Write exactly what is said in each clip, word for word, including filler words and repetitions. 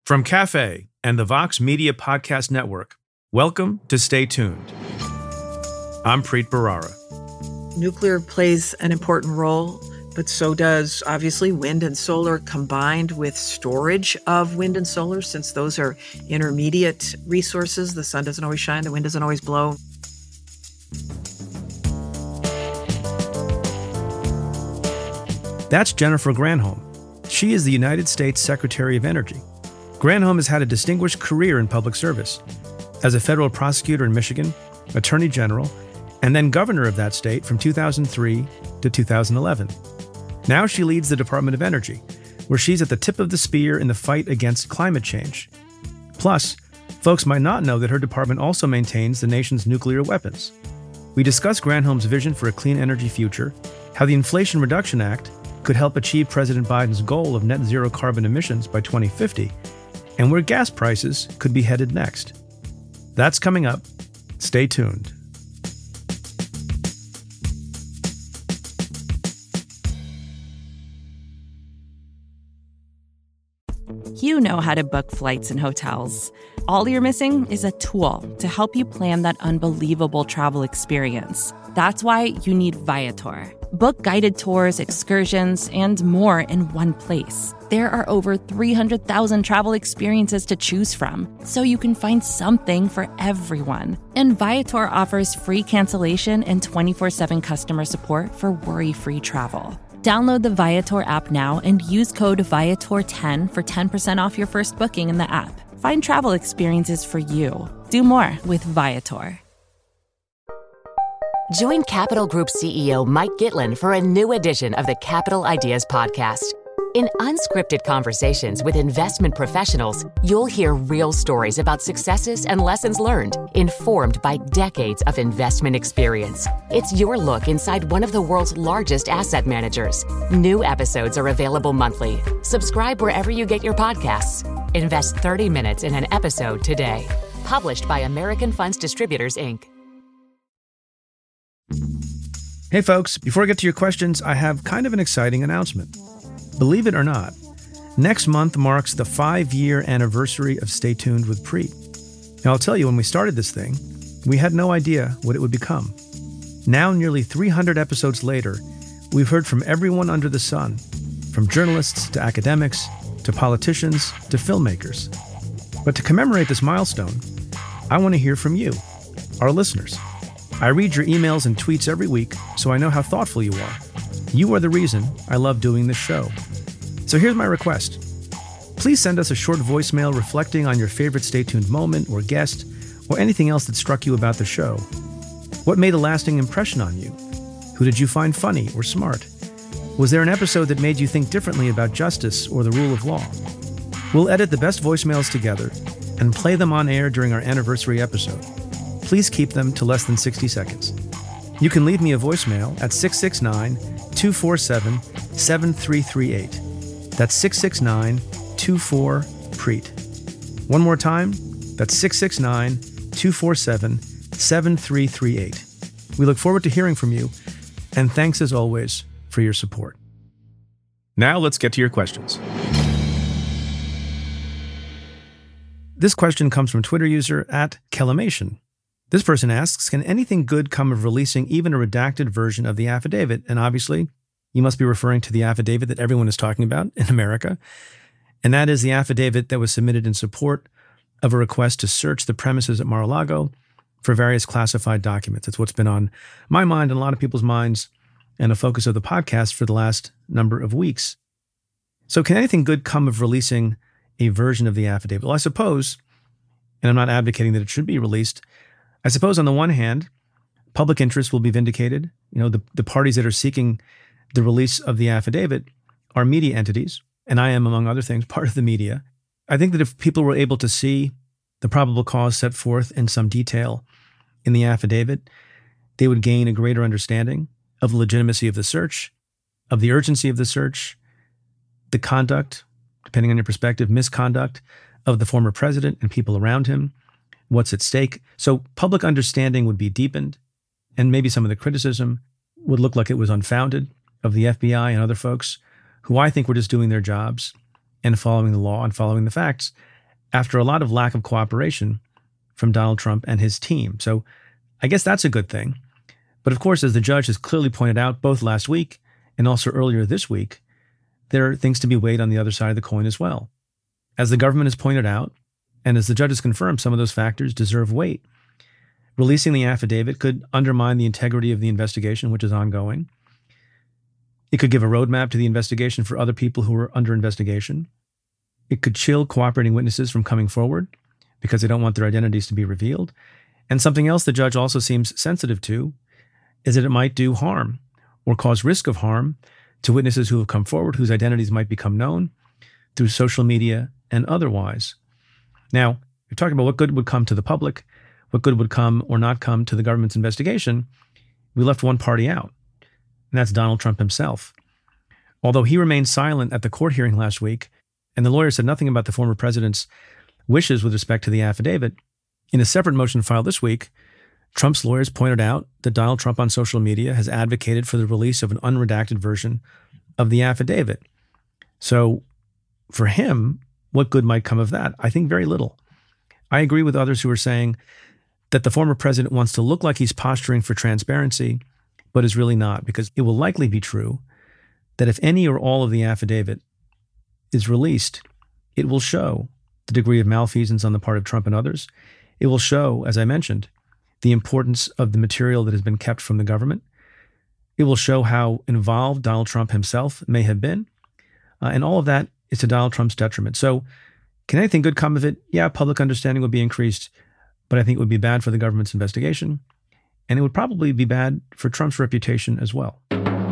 From Cafe and the Vox Media Podcast Network, welcome to Stay Tuned. I'm Preet Bharara. Nuclear plays an important role, but so does obviously wind and solar, combined with storage of wind and solar, since those are intermediate resources. The sun doesn't always shine, the wind doesn't always blow. That's Jennifer Granholm. She is the United States Secretary of Energy. Granholm has had a distinguished career in public service as a federal prosecutor in Michigan, attorney general, and then governor of that state from two thousand three to two thousand eleven. Now she leads the Department of Energy, where she's at the tip of the spear in the fight against climate change. Plus, folks might not know that her department also maintains the nation's nuclear weapons. We discuss Granholm's vision for a clean energy future, how the Inflation Reduction Act could help achieve President Biden's goal of net zero carbon emissions by twenty fifty, and where gas prices could be headed next. That's coming up. Stay tuned. You know how to book flights and hotels. All you're missing is a tool to help you plan that unbelievable travel experience. That's why you need Viator. Book guided tours, excursions, and more in one place. There are over three hundred thousand travel experiences to choose from, so you can find something for everyone. And Viator offers free cancellation and twenty-four seven customer support for worry-free travel. Download the Viator app now and use code Viator ten for ten percent off your first booking in the app. Find travel experiences for you. Do more with Viator. Join Capital Group C E O Mike Gitlin for a new edition of the Capital Ideas Podcast. In unscripted conversations with investment professionals, you'll hear real stories about successes and lessons learned, informed by decades of investment experience. It's your look inside one of the world's largest asset managers. New episodes are available monthly. Subscribe wherever you get your podcasts. Invest thirty minutes in an episode today. Published by American Funds Distributors, Incorporated. Hey folks, before I get to your questions, I have kind of an exciting announcement. Believe it or not, next month marks the five-year anniversary of Stay Tuned with Preet. Now, I'll tell you, when we started this thing, we had no idea what it would become. Now, nearly three hundred episodes later, we've heard from everyone under the sun, from journalists to academics to politicians to filmmakers. But to commemorate this milestone, I want to hear from you, our listeners. I read your emails and tweets every week, so I know how thoughtful you are. You are the reason I love doing this show. So here's my request. Please send us a short voicemail reflecting on your favorite Stay Tuned moment or guest, or anything else that struck you about the show. What made a lasting impression on you? Who did you find funny or smart? Was there an episode that made you think differently about justice or the rule of law? We'll edit the best voicemails together and play them on air during our anniversary episode. Please keep them to less than sixty seconds. You can leave me a voicemail at six six nine, two four seven, seven three three eight. That's six six nine, two four, PREET. One more time, that's six six nine, two four seven, seven three three eight. We look forward to hearing from you, and thanks as always for your support. Now let's get to your questions. This question comes from Twitter user at Kellamation. This person asks, can anything good come of releasing even a redacted version of the affidavit? And obviously, you must be referring to the affidavit that everyone is talking about in America. And that is the affidavit that was submitted in support of a request to search the premises at Mar-a-Lago for various classified documents. It's what's been on my mind and a lot of people's minds and a focus of the podcast for the last number of weeks. So can anything good come of releasing a version of the affidavit? Well, I suppose, and I'm not advocating that it should be released, I suppose on the one hand, public interest will be vindicated. You know, the, the parties that are seeking the release of the affidavit are media entities, and I am, among other things, part of the media. I think that if people were able to see the probable cause set forth in some detail in the affidavit, they would gain a greater understanding of the legitimacy of the search, of the urgency of the search, the conduct, depending on your perspective, misconduct of the former president and people around him, what's at stake. So public understanding would be deepened, and maybe some of the criticism would look like it was unfounded of the F B I and other folks who I think were just doing their jobs and following the law and following the facts. after a lot of lack of cooperation from Donald Trump and his team. So I guess that's a good thing. But of course, as the judge has clearly pointed out both last week and also earlier this week, there are things to be weighed on the other side of the coin as well. As the government has pointed out, and as the judge has confirmed, some of those factors deserve weight. Releasing the affidavit could undermine the integrity of the investigation, which is ongoing. It could give a roadmap to the investigation for other people who are under investigation. It could chill cooperating witnesses from coming forward because they don't want their identities to be revealed. And something else the judge also seems sensitive to is that it might do harm or cause risk of harm to witnesses who have come forward whose identities might become known through social media and otherwise. Now, we're talking about what good would come to the public, what good would come or not come to the government's investigation. We left one party out, and that's Donald Trump himself. Although he remained silent at the court hearing last week, and the lawyer said nothing about the former president's wishes with respect to the affidavit, in a separate motion filed this week, Trump's lawyers pointed out that Donald Trump on social media has advocated for the release of an unredacted version of the affidavit. So for him, what good might come of that? I think very little. I agree with others who are saying that the former president wants to look like he's posturing for transparency, but is really not, because it will likely be true that if any or all of the affidavit is released, it will show the degree of malfeasance on the part of Trump and others. It will show, as I mentioned, the importance of the material that has been kept from the government. It will show how involved Donald Trump himself may have been. Uh, and all of that is to Donald Trump's detriment. So can anything good come of it? Yeah, public understanding would be increased, but I think it would be bad for the government's investigation. And it would probably be bad for Trump's reputation as well.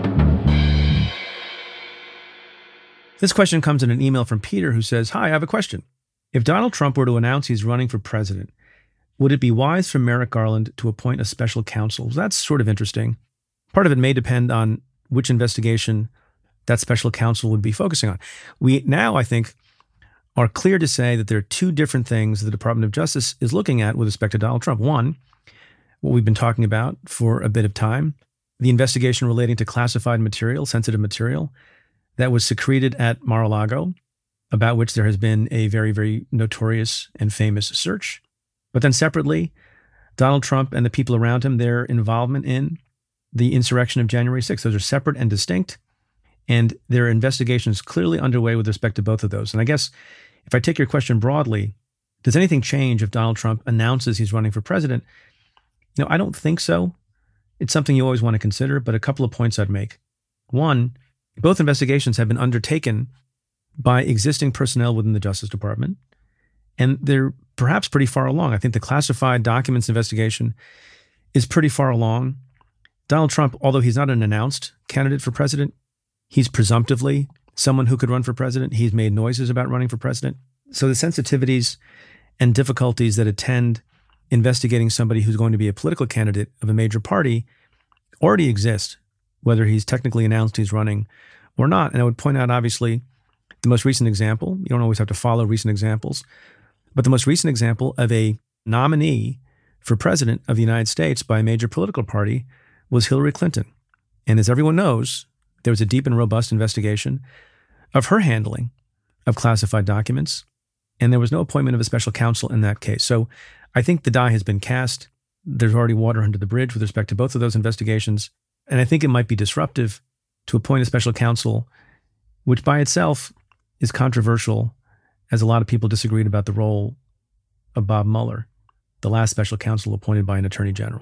This question comes in an email from Peter, who says, "Hi, I have a question. If Donald Trump were to announce he's running for president, would it be wise for Merrick Garland to appoint a special counsel?" Well, that's sort of interesting. Part of it may depend on which investigation that special counsel would be focusing on. We now, I think, are clear to say that there are two different things the Department of Justice is looking at with respect to Donald Trump. One, what we've been talking about for a bit of time, the investigation relating to classified material, sensitive material, that was secreted at Mar-a-Lago, about which there has been a very, very notorious and famous search. But then separately, Donald Trump and the people around him, their involvement in the insurrection of January sixth. Those are separate and distinct, and there are investigations clearly underway with respect to both of those. And I guess if I take your question broadly, does anything change if Donald Trump announces he's running for president? You know, I don't think so. It's something you always want to consider, but a couple of points I'd make. One, both investigations have been undertaken by existing personnel within the Justice Department, and they're perhaps pretty far along. I think the classified documents investigation is pretty far along. Donald Trump, although he's not an announced candidate for president, he's presumptively someone who could run for president. He's made noises about running for president. So the sensitivities and difficulties that attend investigating somebody who's going to be a political candidate of a major party already exist, whether he's technically announced he's running or not. And I would point out, obviously, the most recent example, you don't always have to follow recent examples, but the most recent example of a nominee for president of the United States by a major political party was Hillary Clinton. And as everyone knows, there was a deep and robust investigation of her handling of classified documents, and there was no appointment of a special counsel in that case. So I think the die has been cast. There's already water under the bridge with respect to both of those investigations. And I think it might be disruptive to appoint a special counsel, which by itself is controversial, as a lot of people disagreed about the role of Bob Mueller, the last special counsel appointed by an attorney general.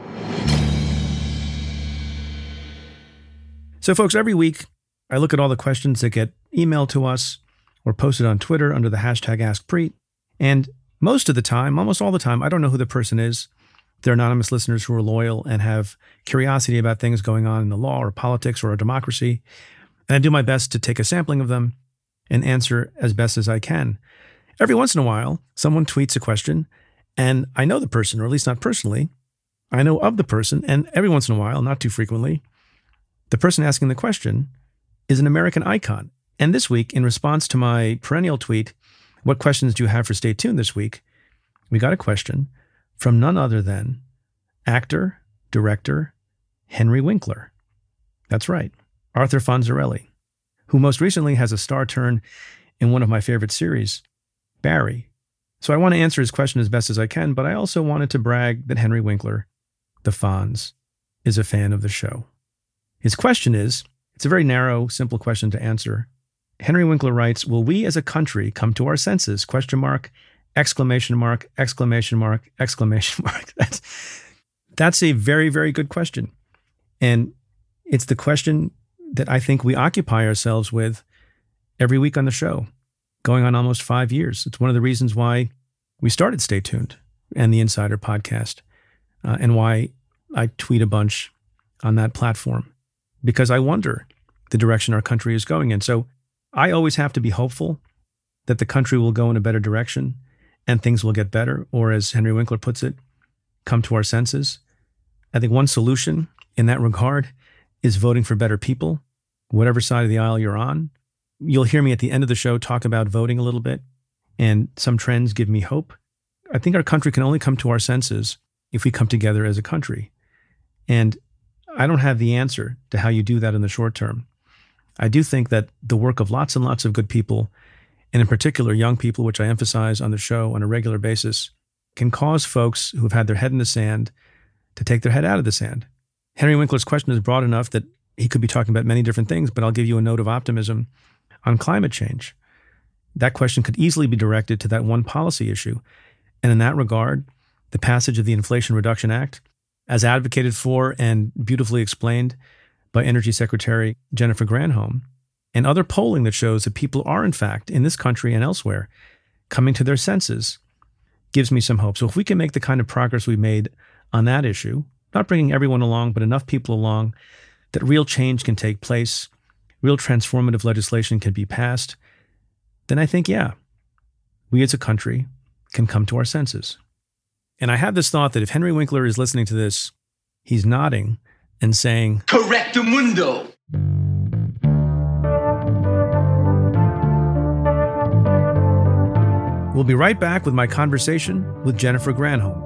So folks, every week I look at all the questions that get emailed to us or posted on Twitter under the hashtag AskPreet. And most of the time, almost all the time, I don't know who the person is. They're anonymous listeners who are loyal and have curiosity about things going on in the law or politics or our democracy. And I do my best to take a sampling of them and answer as best as I can. Every once in a while, someone tweets a question, and I know the person, or at least not personally. I know of the person, and every once in a while, not too frequently, the person asking the question is an American icon. And this week, in response to my perennial tweet, "What questions do you have for Stay Tuned this week?" we got a question from none other than actor, director, Henry Winkler. That's right, Arthur Fonzarelli, who most recently has a star turn in one of my favorite series, Barry, So I want to answer his question as best as I can, but I also wanted to brag that Henry Winkler, the Fonz, is a fan of the show. His question is, it's a very narrow, simple question to answer. Henry Winkler writes, will we as a country come to our senses? Question mark, exclamation mark, exclamation mark, exclamation mark. That's, that's a very, very good question. And it's the question that I think we occupy ourselves with every week on the show, going on almost five years. It's one of the reasons why we started Stay Tuned and the Insider podcast, uh, and why I tweet a bunch on that platform, because I wonder the direction our country is going in. So I always have to be hopeful that the country will go in a better direction and things will get better, or as Henry Winkler puts it, come to our senses. I think one solution in that regard is voting for better people, whatever side of the aisle you're on. You'll hear me at the end of the show talk about voting a little bit, and some trends give me hope. I think our country can only come to our senses if we come together as a country. And I don't have the answer to how you do that in the short term. I do think that the work of lots and lots of good people, and in particular young people, which I emphasize on the show on a regular basis, can cause folks who have had their head in the sand to take their head out of the sand. Henry Winkler's question is broad enough that he could be talking about many different things, but I'll give you a note of optimism on climate change. That question could easily be directed to that one policy issue. And in that regard, the passage of the Inflation Reduction Act, as advocated for and beautifully explained by Energy Secretary Jennifer Granholm, and other polling that shows that people are, in fact, in this country and elsewhere, coming to their senses, gives me some hope. So if we can make the kind of progress we made on that issue, not bringing everyone along, but enough people along, that real change can take place, real transformative legislation can be passed, then I think, yeah, we as a country can come to our senses. And I have this thought that if Henry Winkler is listening to this, he's nodding and saying, Correctamundo. We'll be right back with my conversation with Jennifer Granholm.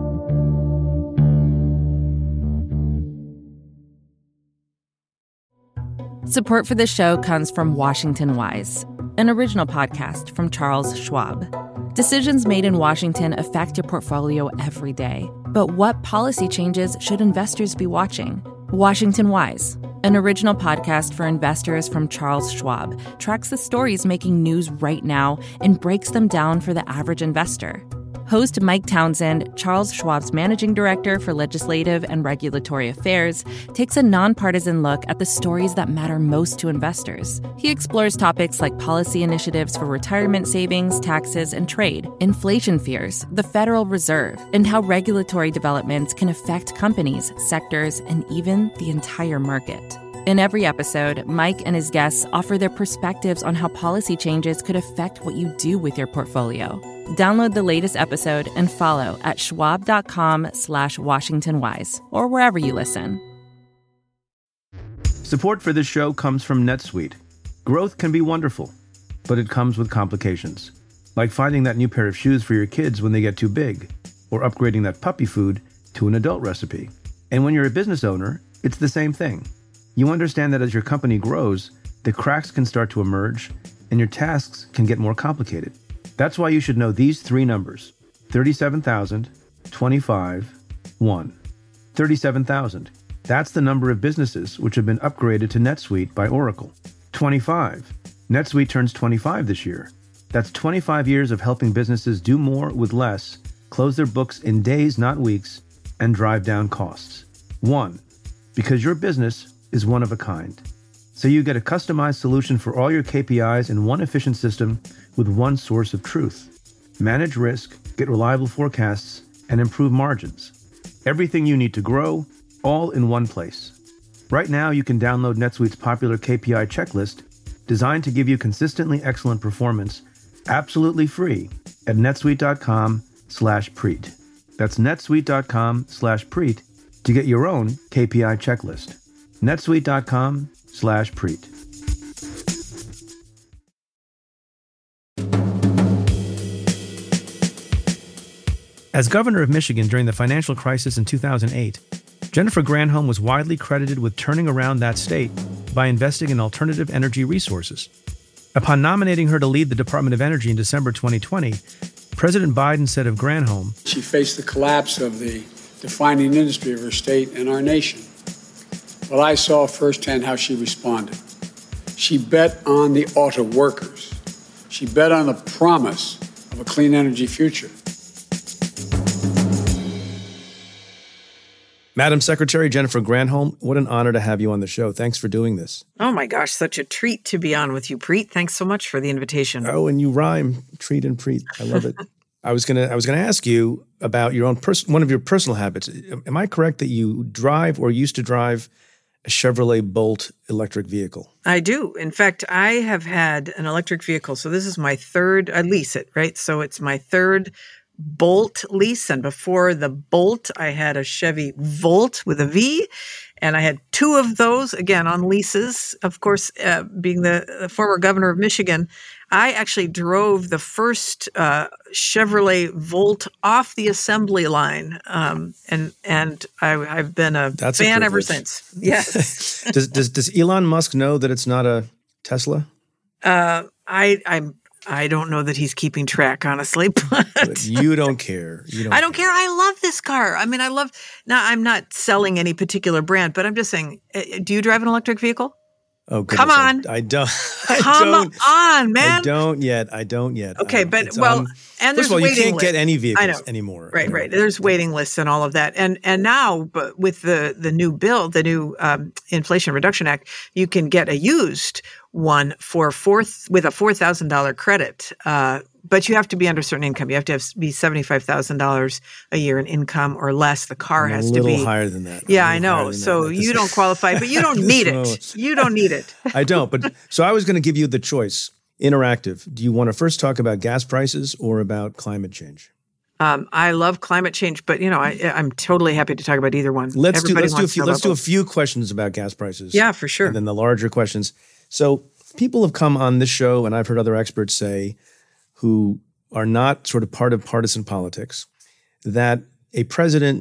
Support for this show comes from Washington Wise, an original podcast from Charles Schwab. Decisions made in Washington affect your portfolio every day. But what policy changes should investors be watching? Washington Wise, an original podcast for investors from Charles Schwab, tracks the stories making news right now and breaks them down for the average investor. Host Mike Townsend, Charles Schwab's managing director for legislative and regulatory affairs, takes a nonpartisan look at the stories that matter most to investors. He explores topics like policy initiatives for retirement savings, taxes, and trade, inflation fears, the Federal Reserve, and how regulatory developments can affect companies, sectors, and even the entire market. In every episode, Mike and his guests offer their perspectives on how policy changes could affect what you do with your portfolio. Download the latest episode and follow at schwab.com slash Washington Wise or wherever you listen. Support for this show comes from NetSuite. Growth can be wonderful, but it comes with complications, like finding that new pair of shoes for your kids when they get too big, or upgrading that puppy food to an adult recipe. And when you're a business owner, it's the same thing. You understand that as your company grows, the cracks can start to emerge, and your tasks can get more complicated. That's why you should know these three numbers: thirty-seven thousand, twenty-five, one. thirty-seven thousand. That's the number of businesses which have been upgraded to NetSuite by Oracle. twenty-five. NetSuite turns twenty-five this year. That's twenty-five years of helping businesses do more with less, close their books in days, not weeks, and drive down costs. One. Because your business is one of a kind. So you get a customized solution for all your K P Is in one efficient system with one source of truth. Manage risk, get reliable forecasts, and improve margins. Everything you need to grow, all in one place. Right now, you can download NetSuite's popular K P I checklist, designed to give you consistently excellent performance, absolutely free at netsuite.com slash Preet. That's netsuite.com slash Preet to get your own K P I checklist. netsuite.com slash Preet. As governor of Michigan during the financial crisis in two thousand eight, Jennifer Granholm was widely credited with turning around that state by investing in alternative energy resources. Upon nominating her to lead the Department of Energy in December twenty twenty, President Biden said of Granholm, she faced the collapse of the defining industry of her state and our nation. Well, I saw firsthand how she responded. She bet on the auto workers. She bet on the promise of a clean energy future. Madam Secretary Jennifer Granholm, what an honor to have you on the show. Thanks for doing this. Oh my gosh, such a treat to be on with you, Preet. Thanks so much for the invitation. Oh, and you rhyme, treat and Preet. I love it. I was gonna I was gonna ask you about your own pers- one of your personal habits. Am I correct that you drive or used to drive a Chevrolet Bolt electric vehicle? I do. In fact, I have had an electric vehicle. So this is my third, I lease it, right? So it's my third Bolt lease. And before the Bolt, I had a Chevy Volt with a V. And I had two of those, again, on leases. Of course, uh, being the, the former governor of Michigan, I actually drove the first uh, Chevrolet Volt off the assembly line. Um, and and I, I've been a That's fan a ever since. Yes. does, does does Elon Musk know that it's not a Tesla? Uh, I I'm I don't know that he's keeping track, honestly, but, But you don't care. You don't I don't care. I love this car. I mean, I love, now I'm not selling any particular brand, but I'm just saying, uh, do you drive an electric vehicle? Oh, goodness, Come on. I, I don't. I Come don't, on, man. I don't yet. I don't yet. Okay, Um, but, it's well, on- and First there's of all, you waiting can't lists. get any I vehicles know. anymore. Right, right. There's waiting lists and all of that. And and now, but with the, the new bill, the new um, Inflation Reduction Act, you can get a used one for fourth with a four thousand dollars credit. Uh, but you have to be under a certain income. You have to have, be seventy-five thousand dollars a year in income or less. The car I'm has a to little be higher than that. Yeah, A I little higher know. than So that. you This- don't qualify, but you don't This need moment. it. You don't need it. I don't. But so I was going to give you the choice. Interactive. Do you want to first talk about gas prices or about climate change? Um, I love climate change, but you know, I, I'm totally happy to talk about either one. Let's do Everybody let's do a wants to few know let's about do a both. few questions about gas prices. Yeah, for sure. And then the larger questions. So people have come on this show, and I've heard other experts say, who are not sort of part of partisan politics, that a president,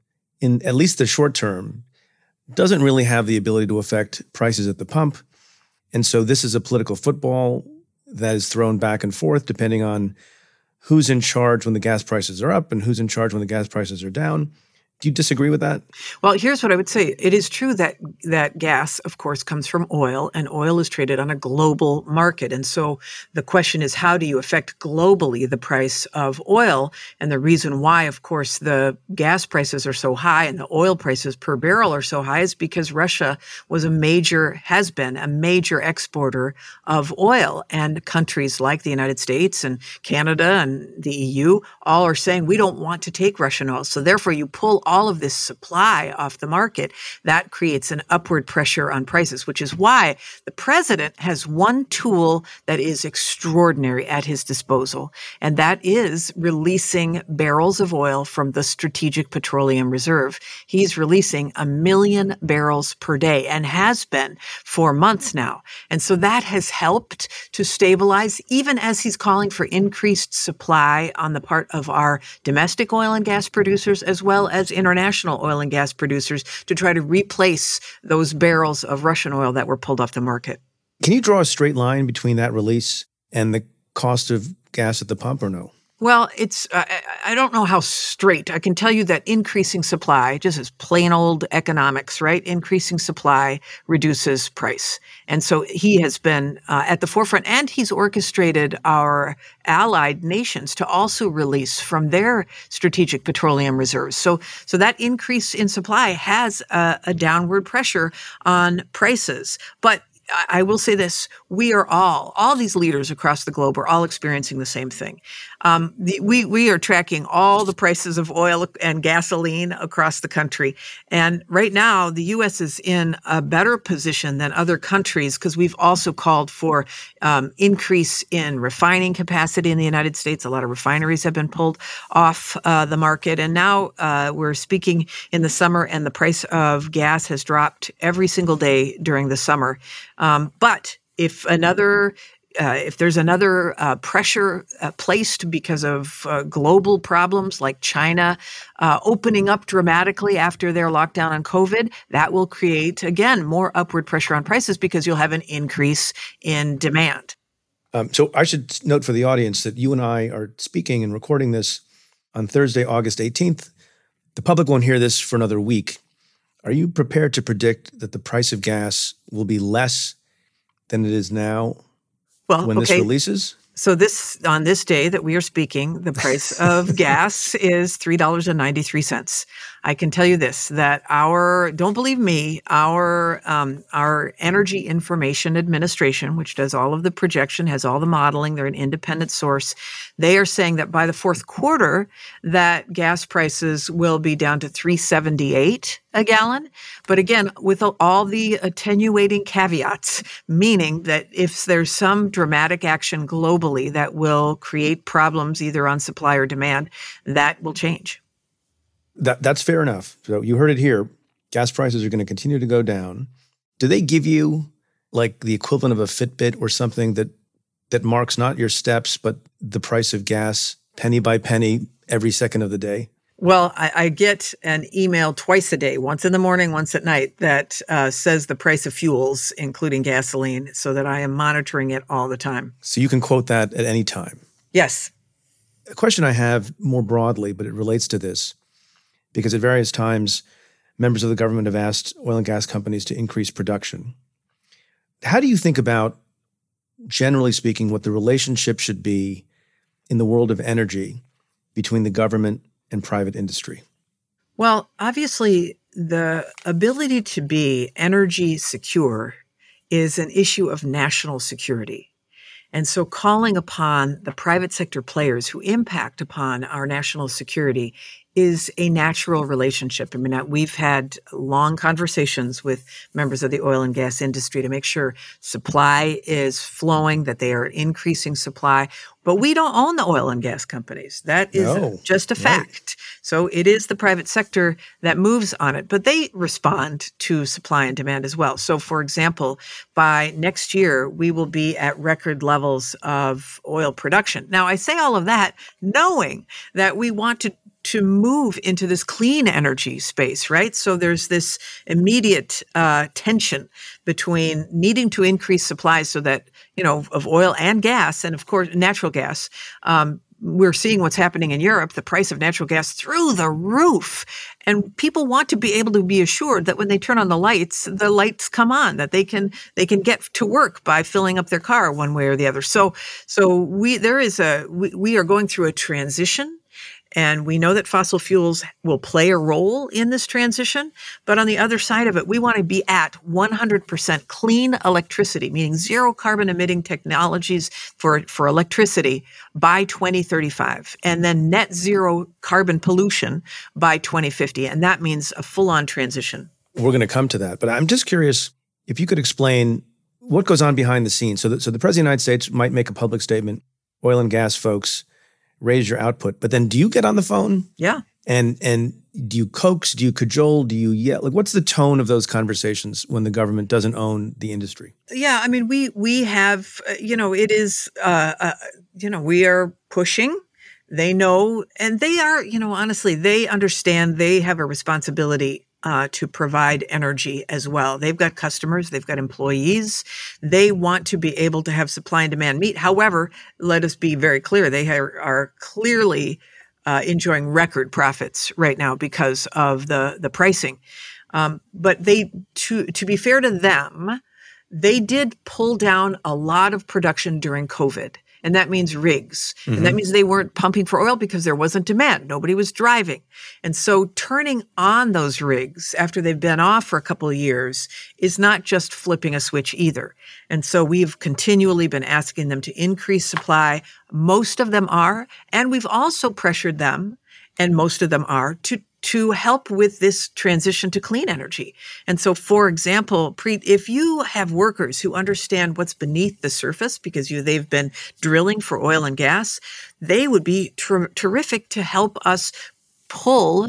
in at least the short term, doesn't really have the ability to affect prices at the pump. And so this is a political football that is thrown back and forth depending on who's in charge when the gas prices are up and who's in charge when the gas prices are down. Do you disagree with that? Well, here's what I would say. It is true that that gas, of course, comes from oil, and oil is traded on a global market. And so the question is, how do you affect globally the price of oil? And the reason why, of course, the gas prices are so high and the oil prices per barrel are so high is because Russia was a major, has been a major exporter of oil. And countries like the United States and Canada and the E U all are saying, we don't want to take Russian oil. So therefore, you pull all of this supply off the market. That creates an upward pressure on prices, which is why the president has one tool that is extraordinary at his disposal, and that is releasing barrels of oil from the Strategic Petroleum Reserve. He's releasing a million barrels per day and has been for months now. And so that has helped to stabilize, even as he's calling for increased supply on the part of our domestic oil and gas producers, as well as international oil and gas producers, to try to replace those barrels of Russian oil that were pulled off the market. Can you draw a straight line between that release and the cost of gas at the pump or no? Well, it's, uh, I don't know how straight. I can tell you that increasing supply, just as plain old economics, right? Increasing supply reduces price. And so he has been uh, at the forefront, and he's orchestrated our allied nations to also release from their strategic petroleum reserves. So, so that increase in supply has a, a downward pressure on prices. But I will say this, we are all, all these leaders across the globe are all experiencing the same thing. Um, the, we, we are tracking all the prices of oil and gasoline across the country. And right now, the U S is in a better position than other countries because we've also called for um, increase in refining capacity in the United States. A lot of refineries have been pulled off uh, the market. And now uh, we're speaking in the summer, and the price of gas has dropped every single day during the summer. Um, but if another, uh, if there's another uh, pressure uh, placed because of uh, global problems like China uh, opening up dramatically after their lockdown on COVID, that will create, again, more upward pressure on prices because you'll have an increase in demand. Um, so I should note for the audience that you and I are speaking and recording this on Thursday, August eighteenth. The public won't hear this for another week. Are you prepared to predict that the price of gas will be less than it is now well, when okay. this releases? So this on this day that we are speaking, the price of gas is three dollars and ninety-three cents. I can tell you this, that our, don't believe me, our um, our Energy Information Administration, which does all of the projection, has all the modeling, they're an independent source. They are saying that by the fourth quarter, that gas prices will be down to three seventy-eight a gallon. But again, with all the attenuating caveats, meaning that if there's some dramatic action globally that will create problems either on supply or demand, that will change. That That's fair enough. So you heard it here. Gas prices are going to continue to go down. Do they give you like the equivalent of a Fitbit or something that that marks not your steps, but the price of gas penny by penny every second of the day? Well, I, I get an email twice a day, once in the morning, once at night, that uh, says the price of fuels, including gasoline, so that I am monitoring it all the time. So you can quote that at any time. Yes. A question I have more broadly, but it relates to this, because at various times, members of the government have asked oil and gas companies to increase production. How do you think about, generally speaking, what the relationship should be in the world of energy between the government and private industry? Well, obviously, the ability to be energy secure is an issue of national security. And so calling upon the private sector players who impact upon our national security is a natural relationship. I mean, we've had long conversations with members of the oil and gas industry to make sure supply is flowing, that they are increasing supply. But we don't own the oil and gas companies. That is No, just a fact. Right. So it is the private sector that moves on it, but they respond to supply and demand as well. So for example, by next year, we will be at record levels of oil production. Now, I say all of that knowing that we want to to move into this clean energy space, right? So there's this immediate uh, tension between needing to increase supplies so that, you know, of oil and gas, and of course, natural gas. Um, we're seeing what's happening in Europe, the price of natural gas through the roof. And people want to be able to be assured that when they turn on the lights, the lights come on, that they can they can get to work by filling up their car one way or the other. So so we there is a we, we are going through a transition. And we know that fossil fuels will play a role in this transition. But on the other side of it, we want to be at one hundred percent clean electricity, meaning zero carbon emitting technologies for, for electricity by twenty thirty-five, and then net zero carbon pollution by twenty fifty. And that means a full-on transition. We're going to come to that. But I'm just curious if you could explain what goes on behind the scenes. So, that, so the President of the United States might make a public statement, oil and gas folks, raise your output. But then do you get on the phone? Yeah. And and do you coax? Do you cajole? Do you yell? Like, what's the tone of those conversations when the government doesn't own the industry? Yeah, I mean, we we have, uh, you know, it is, uh, uh, you know, we are pushing. They know, and they are, you know, honestly, they understand they have a responsibility Uh, to provide energy as well. They've got customers, they've got employees. They want to be able to have supply and demand meet. However, let us be very clear, they are, are clearly uh, enjoying record profits right now because of the, the pricing. Um, but they, to, to be fair to them, they did pull down a lot of production during COVID. And that means rigs. Mm-hmm. And that means they weren't pumping for oil because there wasn't demand. Nobody was driving. And so turning on those rigs after they've been off for a couple of years is not just flipping a switch either. And so we've continually been asking them to increase supply. Most of them are. And we've also pressured them, and most of them are, to to help with this transition to clean energy. And so, for example, Preet, if you have workers who understand what's beneath the surface because you, they've been drilling for oil and gas, they would be ter- terrific to help us pull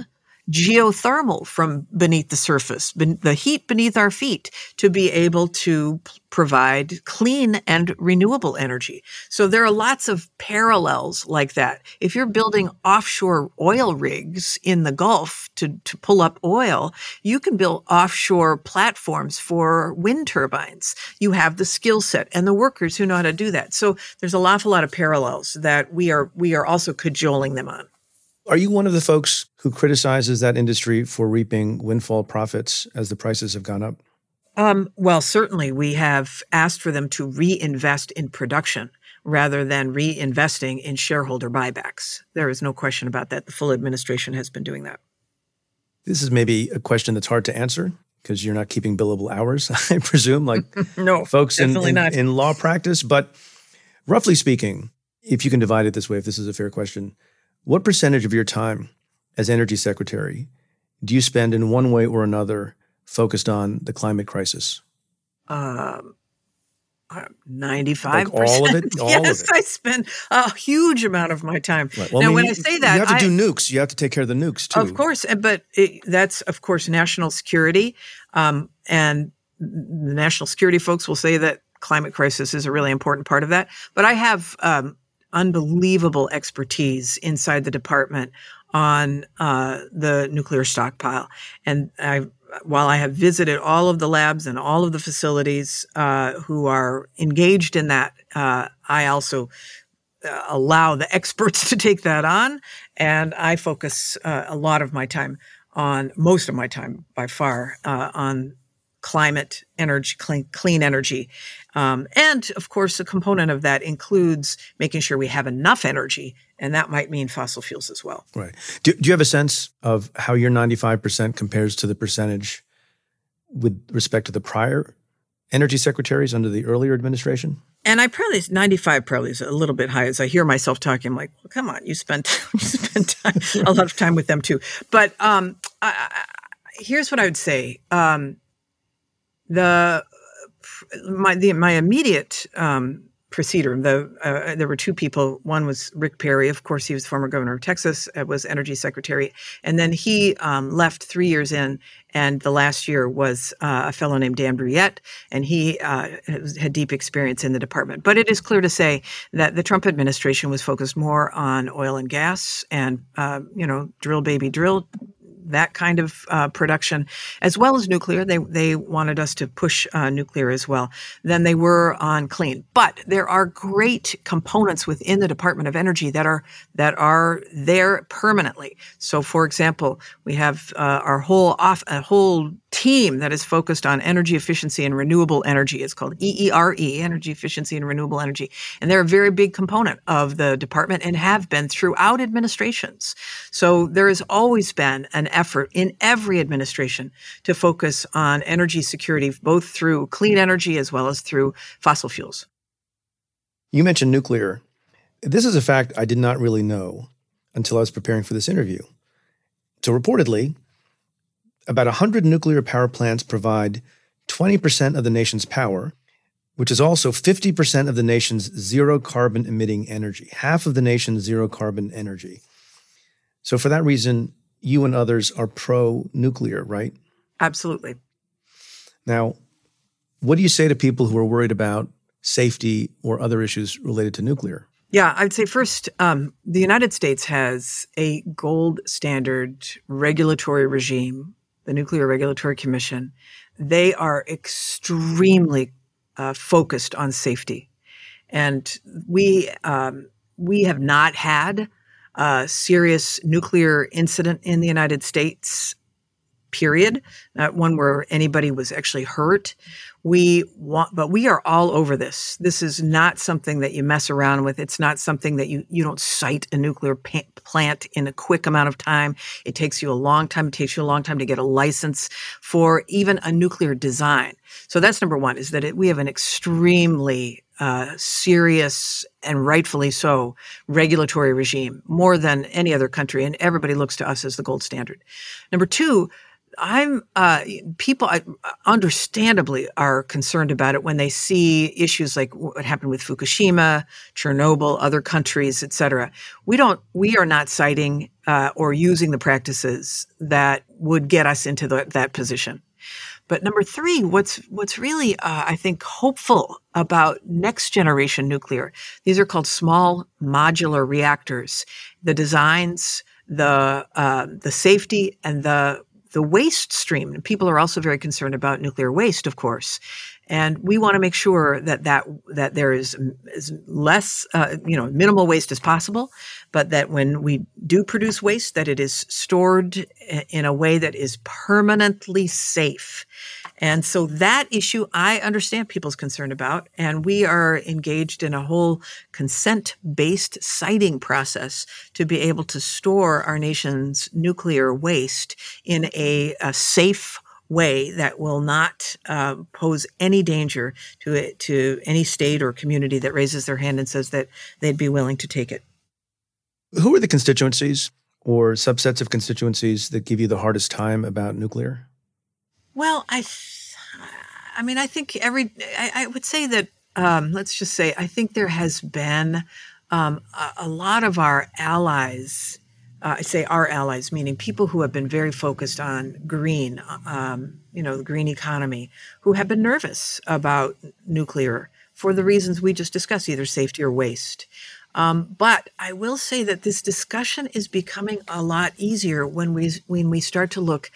geothermal from beneath the surface, ben- the heat beneath our feet, to be able to p- provide clean and renewable energy. So there are lots of parallels like that. If you're building offshore oil rigs in the Gulf to, to pull up oil, you can build offshore platforms for wind turbines. You have the skill set and the workers who know how to do that. So there's an awful lot of parallels that we are we are also cajoling them on. Are you one of the folks who criticizes that industry for reaping windfall profits as the prices have gone up? Um, well, certainly we have asked for them to reinvest in production rather than reinvesting in shareholder buybacks. There is no question about that. The full administration has been doing that. This is maybe a question that's hard to answer because you're not keeping billable hours, I presume, like no, folks in, definitely in, not. in law practice. But roughly speaking, if you can divide it this way, if this is a fair question, what percentage of your time as Energy Secretary do you spend in one way or another focused on the climate crisis? Um, ninety-five percent. Like all of it? All yes, of it. I spend a huge amount of my time. Right. Well, now, I mean, when you, I say that, you have to I, do nukes. You have to take care of the nukes, too. Of course, but it, that's, of course, national security. Um, and the national security folks will say that climate crisis is a really important part of that. But I have um, unbelievable expertise inside the department on uh, the nuclear stockpile. And I, while I have visited all of the labs and all of the facilities uh, who are engaged in that, uh, I also uh, allow the experts to take that on. And I focus uh, a lot of my time on, most of my time by far, uh, on climate, energy, clean, clean energy. Um, and of course, a component of that includes making sure we have enough energy, and that might mean fossil fuels as well. Right. Do, do you have a sense of how your ninety-five percent compares to the percentage with respect to the prior energy secretaries under the earlier administration? And I probably, ninety-five probably is a little bit high. As I hear myself talking, I'm like, well, come on, you spent, you spent time, a lot of time with them too. But um, I, I, here's what I would say. Um, The my the my immediate um, preceder, the uh, there were two people. One was Rick Perry, of course, he was former governor of Texas, uh, was energy secretary, and then he um, left three years in, and the last year was uh, a fellow named Dan Brouillette, and he uh, had deep experience in the department. But it is clear to say that the Trump administration was focused more on oil and gas, and uh, you know, drill baby drill. That kind of uh, production, as well as nuclear. They they wanted us to push uh, nuclear as well. Than they were on clean. But there are great components within the Department of Energy that are that are there permanently. So, for example, we have uh, our whole off a whole team that is focused on energy efficiency and renewable energy. It's called E E R E, Energy Efficiency and Renewable Energy, and they're a very big component of the department and have been throughout administrations. So there has always been an effort in every administration to focus on energy security, both through clean energy as well as through fossil fuels. You mentioned nuclear. This is a fact I did not really know until I was preparing for this interview. So reportedly, about one hundred nuclear power plants provide twenty percent of the nation's power, which is also fifty percent of the nation's zero carbon emitting energy, half of the nation's zero carbon energy. So for that reason, you and others are pro-nuclear, right? Absolutely. Now, what do you say to people who are worried about safety or other issues related to nuclear? Yeah, I'd say first, um, the United States has a gold standard regulatory regime, the Nuclear Regulatory Commission. They are extremely uh, focused on safety. And we um, we have not had a serious nuclear incident in the United States, period, not one where anybody was actually hurt. We want, but we are all over this. This is not something that you mess around with. It's not something that you, you don't site a nuclear pa- plant in a quick amount of time. It takes you a long time. It takes you a long time to get a license for even a nuclear design. So that's number one, is that it, we have an extremely uh, serious and rightfully so regulatory regime, more than any other country. And everybody looks to us as the gold standard. Number two, I'm uh, people I, understandably are concerned about it when they see issues like what happened with Fukushima, Chernobyl, other countries, et cetera. We don't. We are not citing uh, or using the practices that would get us into the, that position. But number three, what's what's really uh, I think hopeful about next generation nuclear. These are called small modular reactors. The designs, the uh, the safety, and the the waste stream. And people are also very concerned about nuclear waste, of course. And we want to make sure that that, that there is, is less, uh, you know, minimal waste as possible, but that when we do produce waste, that it is stored in a way that is permanently safe. And so that issue, I understand people's concern about, and we are engaged in a whole consent-based siting process to be able to store our nation's nuclear waste in a, a safe way that will not uh, pose any danger to it, to any state or community that raises their hand and says that they'd be willing to take it. Who are the constituencies or subsets of constituencies that give you the hardest time about nuclear? Well, I, th- I mean, I think every, I, I would say that, um, let's just say, I think there has been um, a, a lot of our allies, uh, I say our allies, meaning people who have been very focused on green, um, you know, the green economy, who have been nervous about nuclear for the reasons we just discussed, either safety or waste. Um, but I will say that this discussion is becoming a lot easier when we when we start to look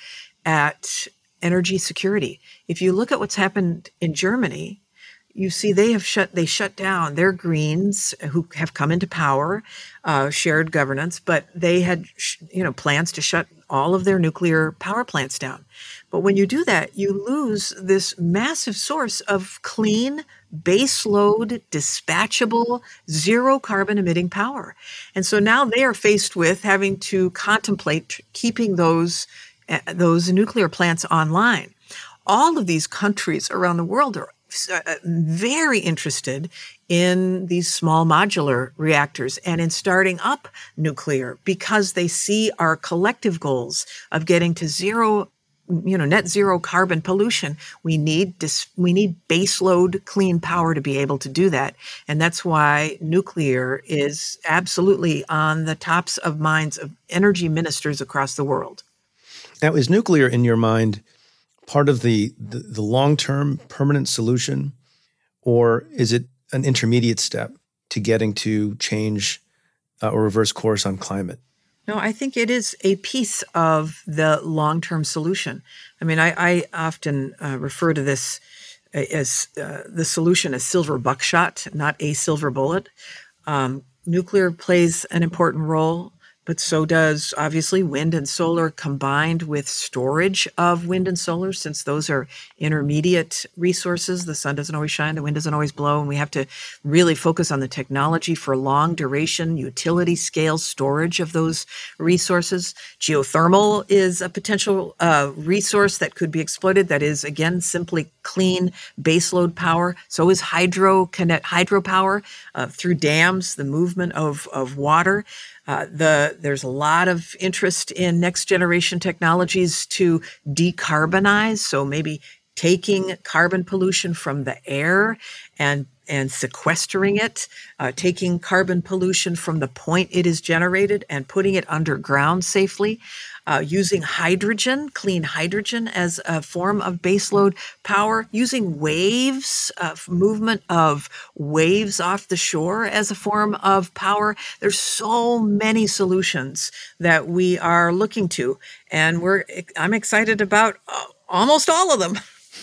at energy security. If you look at what's happened in Germany, you see they have shut they shut down their Greens who have come into power, uh, shared governance, but they had sh- you know plans to shut all of their nuclear power plants down. But when you do that, you lose this massive source of clean, baseload, dispatchable, zero carbon emitting power. And so now they are faced with having to contemplate keeping those uh, those nuclear plants online. All of these countries around the world are uh, very interested in these small modular reactors and in starting up nuclear because they see our collective goals of getting to zero, you know, net zero carbon pollution. We need dis- we need baseload clean power to be able to do that. And that's why nuclear is absolutely on the tops of minds of energy ministers across the world. Now, is nuclear, in your mind, part of the, the, the long-term permanent solution, or is it an intermediate step to getting to change uh, or reverse course on climate? No, I think it is a piece of the long-term solution. I mean, I, I often uh, refer to this as uh, the solution as silver buckshot, not a silver bullet. Um, nuclear plays an important role, but so does obviously wind and solar combined with storage of wind and solar, since those are intermediate resources. The sun doesn't always shine, the wind doesn't always blow, and we have to really focus on the technology for long duration, utility scale storage of those resources. Geothermal is a potential uh, resource that could be exploited that is, again, simply clean baseload power. So is hydro connect, hydropower uh, through dams, the movement of, of water. Uh, the there's a lot of interest in next generation technologies to decarbonize. So maybe taking carbon pollution from the air and and sequestering it, uh, taking carbon pollution from the point it is generated and putting it underground safely, uh, using hydrogen, clean hydrogen as a form of baseload power, using waves, uh, movement of waves off the shore as a form of power. There's so many solutions that we are looking to, and we're I'm excited about uh, almost all of them.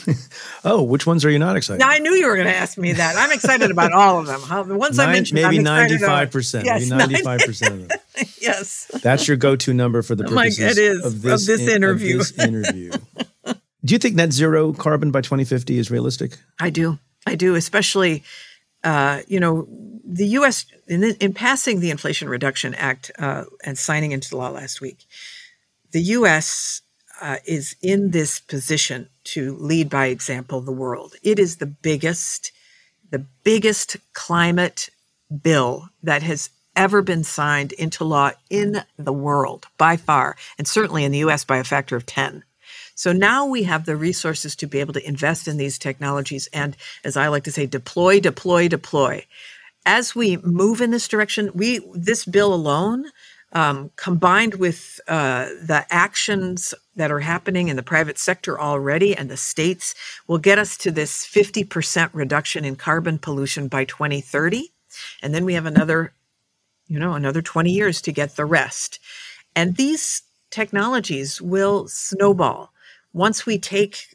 Oh, which ones are you not excited? Now, I knew you were going to ask me that. I'm excited about all of them. How, the ones Nine, I mentioned, maybe I'm ninety-five percent. Yes, maybe ninety-five percent of them. Yes. That's your go-to number for the purposes like, it is, of, this, of this in, interview. Of this interview. Do you think net zero carbon by twenty fifty is realistic? I do. I do, especially, uh, you know, the U S, in, the, in passing the Inflation Reduction Act uh, and signing into law last week, the U S uh, is in this position to lead by example the world. It is the biggest, the biggest climate bill that has ever been signed into law in the world by far, and certainly in the U S by a factor of ten. So now we have the resources to be able to invest in these technologies and, as I like to say, deploy, deploy, deploy. As we move in this direction, we this bill alone, um, combined with uh, the actions that are happening in the private sector already and the states, will get us to this fifty percent reduction in carbon pollution by twenty thirty. And then we have another, you know, another twenty years to get the rest. And these technologies will snowball. Once we take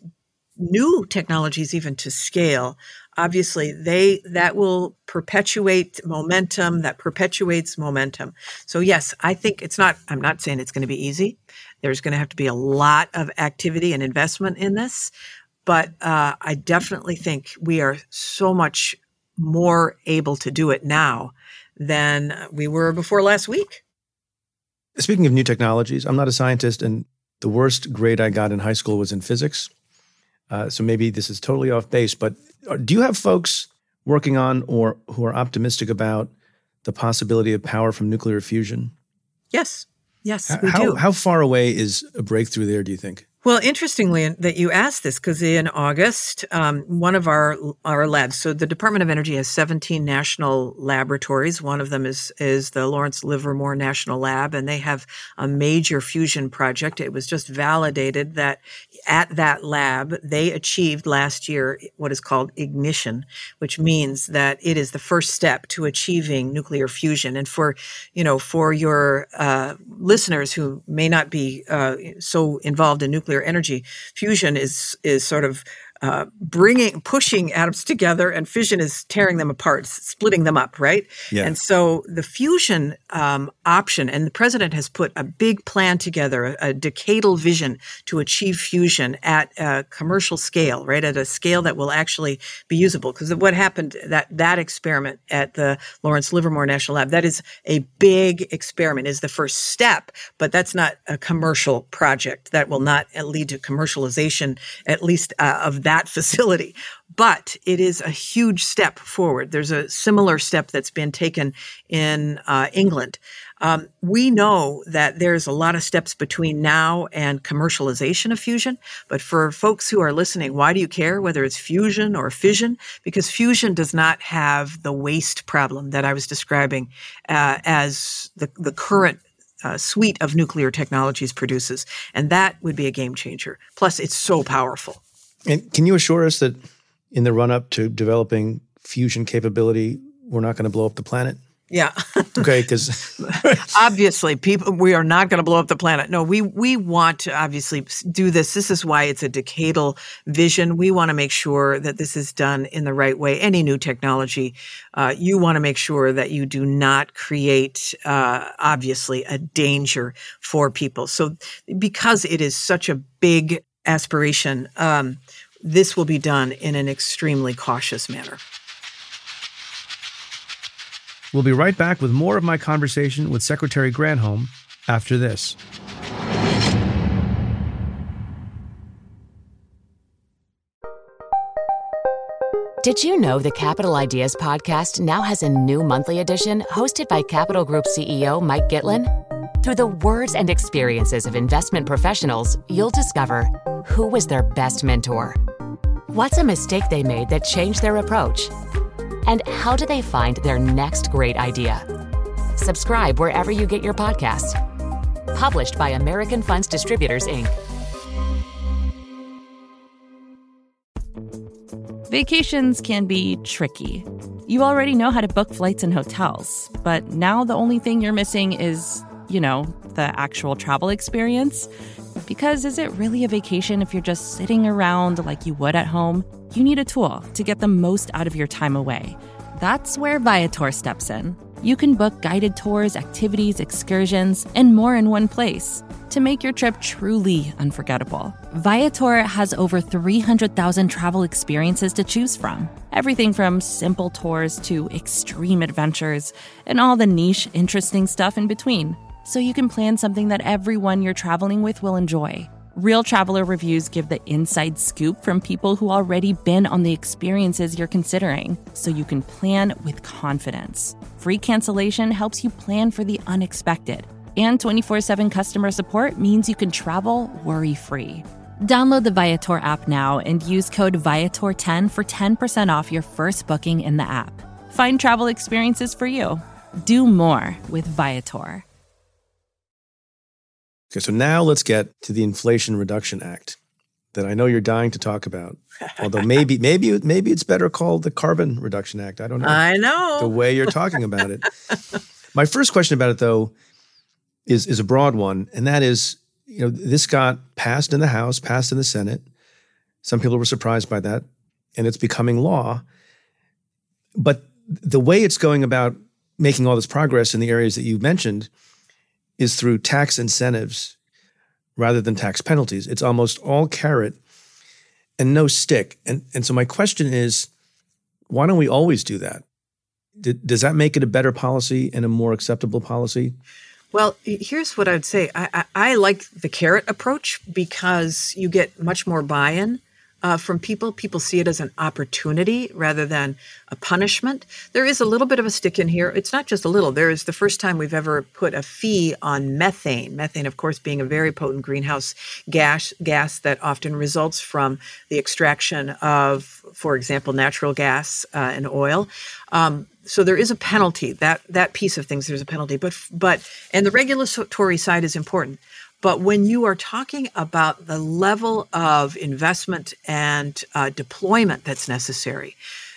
new technologies even to scale, obviously they that will perpetuate momentum, that perpetuates momentum. So yes, I think it's not, I'm not saying it's going to be easy. There's going to have to be a lot of activity and investment in this. But uh, I definitely think we are so much more able to do it now than we were before last week. Speaking of new technologies, I'm not a scientist, and the worst grade I got in high school was in physics. Uh, so maybe this is totally off base, but do you have folks working on or who are optimistic about the possibility of power from nuclear fusion? Yes. Yes, how, we do. How far away is a breakthrough there, do you think? Well, interestingly that you asked this, because in August, um, one of our our labs, so the Department of Energy has seventeen national laboratories. One of them is is the Lawrence Livermore National Lab, and they have a major fusion project. It was just validated that at that lab, they achieved last year what is called ignition, which means that it is the first step to achieving nuclear fusion. And for, you know, for your uh, listeners who may not be uh, so involved in nuclear energy, fusion is is sort of uh, bringing, pushing atoms together, and fission is tearing them apart, splitting them up, right? Yeah. And so the fusion um, option, and the president has put a big plan together, a, a decadal vision to achieve fusion at a commercial scale, right? At a scale that will actually be usable. Because what happened, that that experiment at the Lawrence Livermore National Lab, that is a big experiment, is the first step, but that's not a commercial project. That will not lead to commercialization, at least uh, of that facility. But it is a huge step forward. There's a similar step that's been taken in uh, England. Um, we know that there's a lot of steps between now and commercialization of fusion. But for folks who are listening, why do you care whether it's fusion or fission? Because fusion does not have the waste problem that I was describing uh, as the, the current uh, suite of nuclear technologies produces. And that would be a game changer. Plus, it's so powerful. And can you assure us that in the run-up to developing fusion capability, we're not going to blow up the planet? Yeah. Okay, because obviously, people, we are not going to blow up the planet. No, we we want to obviously do this. This is why it's a decadal vision. We want to make sure that this is done in the right way. Any new technology, uh, you want to make sure that you do not create, uh, obviously, a danger for people. So because it is such a big aspiration, um, this will be done in an extremely cautious manner. We'll be right back with more of my conversation with Secretary Granholm after this. Did you know the Capital Ideas podcast now has a new monthly edition hosted by Capital Group C E O Mike Gitlin? Through the words and experiences of investment professionals, you'll discover who was their best mentor, what's a mistake they made that changed their approach, and how do they find their next great idea. Subscribe wherever you get your podcasts. Published by American Funds Distributors, Incorporated. Vacations can be tricky. You already know how to book flights and hotels, but now the only thing you're missing is, you know, the actual travel experience. Because is it really a vacation if you're just sitting around like you would at home? You need a tool to get the most out of your time away. That's where Viator steps in. You can book guided tours, activities, excursions, and more in one place to make your trip truly unforgettable. Viator has over three hundred thousand travel experiences to choose from. Everything from simple tours to extreme adventures and all the niche, interesting stuff in between. So you can plan something that everyone you're traveling with will enjoy. Real traveler reviews give the inside scoop from people who already been on the experiences you're considering, so you can plan with confidence. Free cancellation helps you plan for the unexpected. And twenty-four seven customer support means you can travel worry-free. Download the Viator app now and use code Viator ten for ten percent off your first booking in the app. Find travel experiences for you. Do more with Viator. Okay, so now let's get to the Inflation Reduction Act that I know you're dying to talk about. Although maybe maybe maybe it's better called the Carbon Reduction Act. I don't know. I know. The way you're talking about it. My first question about it, though, is is a broad one, and that is, you know, this got passed in the House, passed in the Senate. Some people were surprised by that, and it's becoming law. But the way it's going about making all this progress in the areas that you mentioned is through tax incentives rather than tax penalties. It's almost all carrot and no stick. And, and so my question is, why don't we always do that? D- does that make it a better policy and a more acceptable policy? Well, here's what I would say. I, I, I like the carrot approach because you get much more buy-in uh, from people. People see it as an opportunity rather than a punishment. There is a little bit of a stick in here. It's not just a little. There is the first time we've ever put a fee on methane. Methane, of course, being a very potent greenhouse gas, gas that often results from the extraction of, for example, natural gas uh, and oil. Um, So there is a penalty, that that piece of things, there's a penalty. But, but and the regulatory side is important. But when you are talking about the level of investment and uh, deployment that's necessary,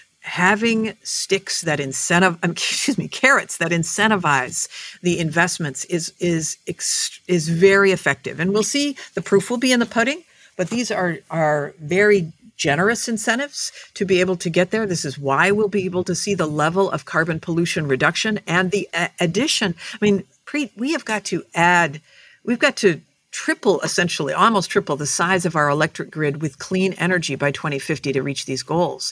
having sticks that incentive, excuse me, carrots that incentivize the investments is is is very effective. And we'll see, the proof will be in the pudding, but these are are very generous incentives to be able to get there. This is why we'll be able to see the level of carbon pollution reduction and the a- addition. I mean, Preet, we have got to add, we've got to triple, essentially, almost triple the size of our electric grid with clean energy by twenty fifty to reach these goals.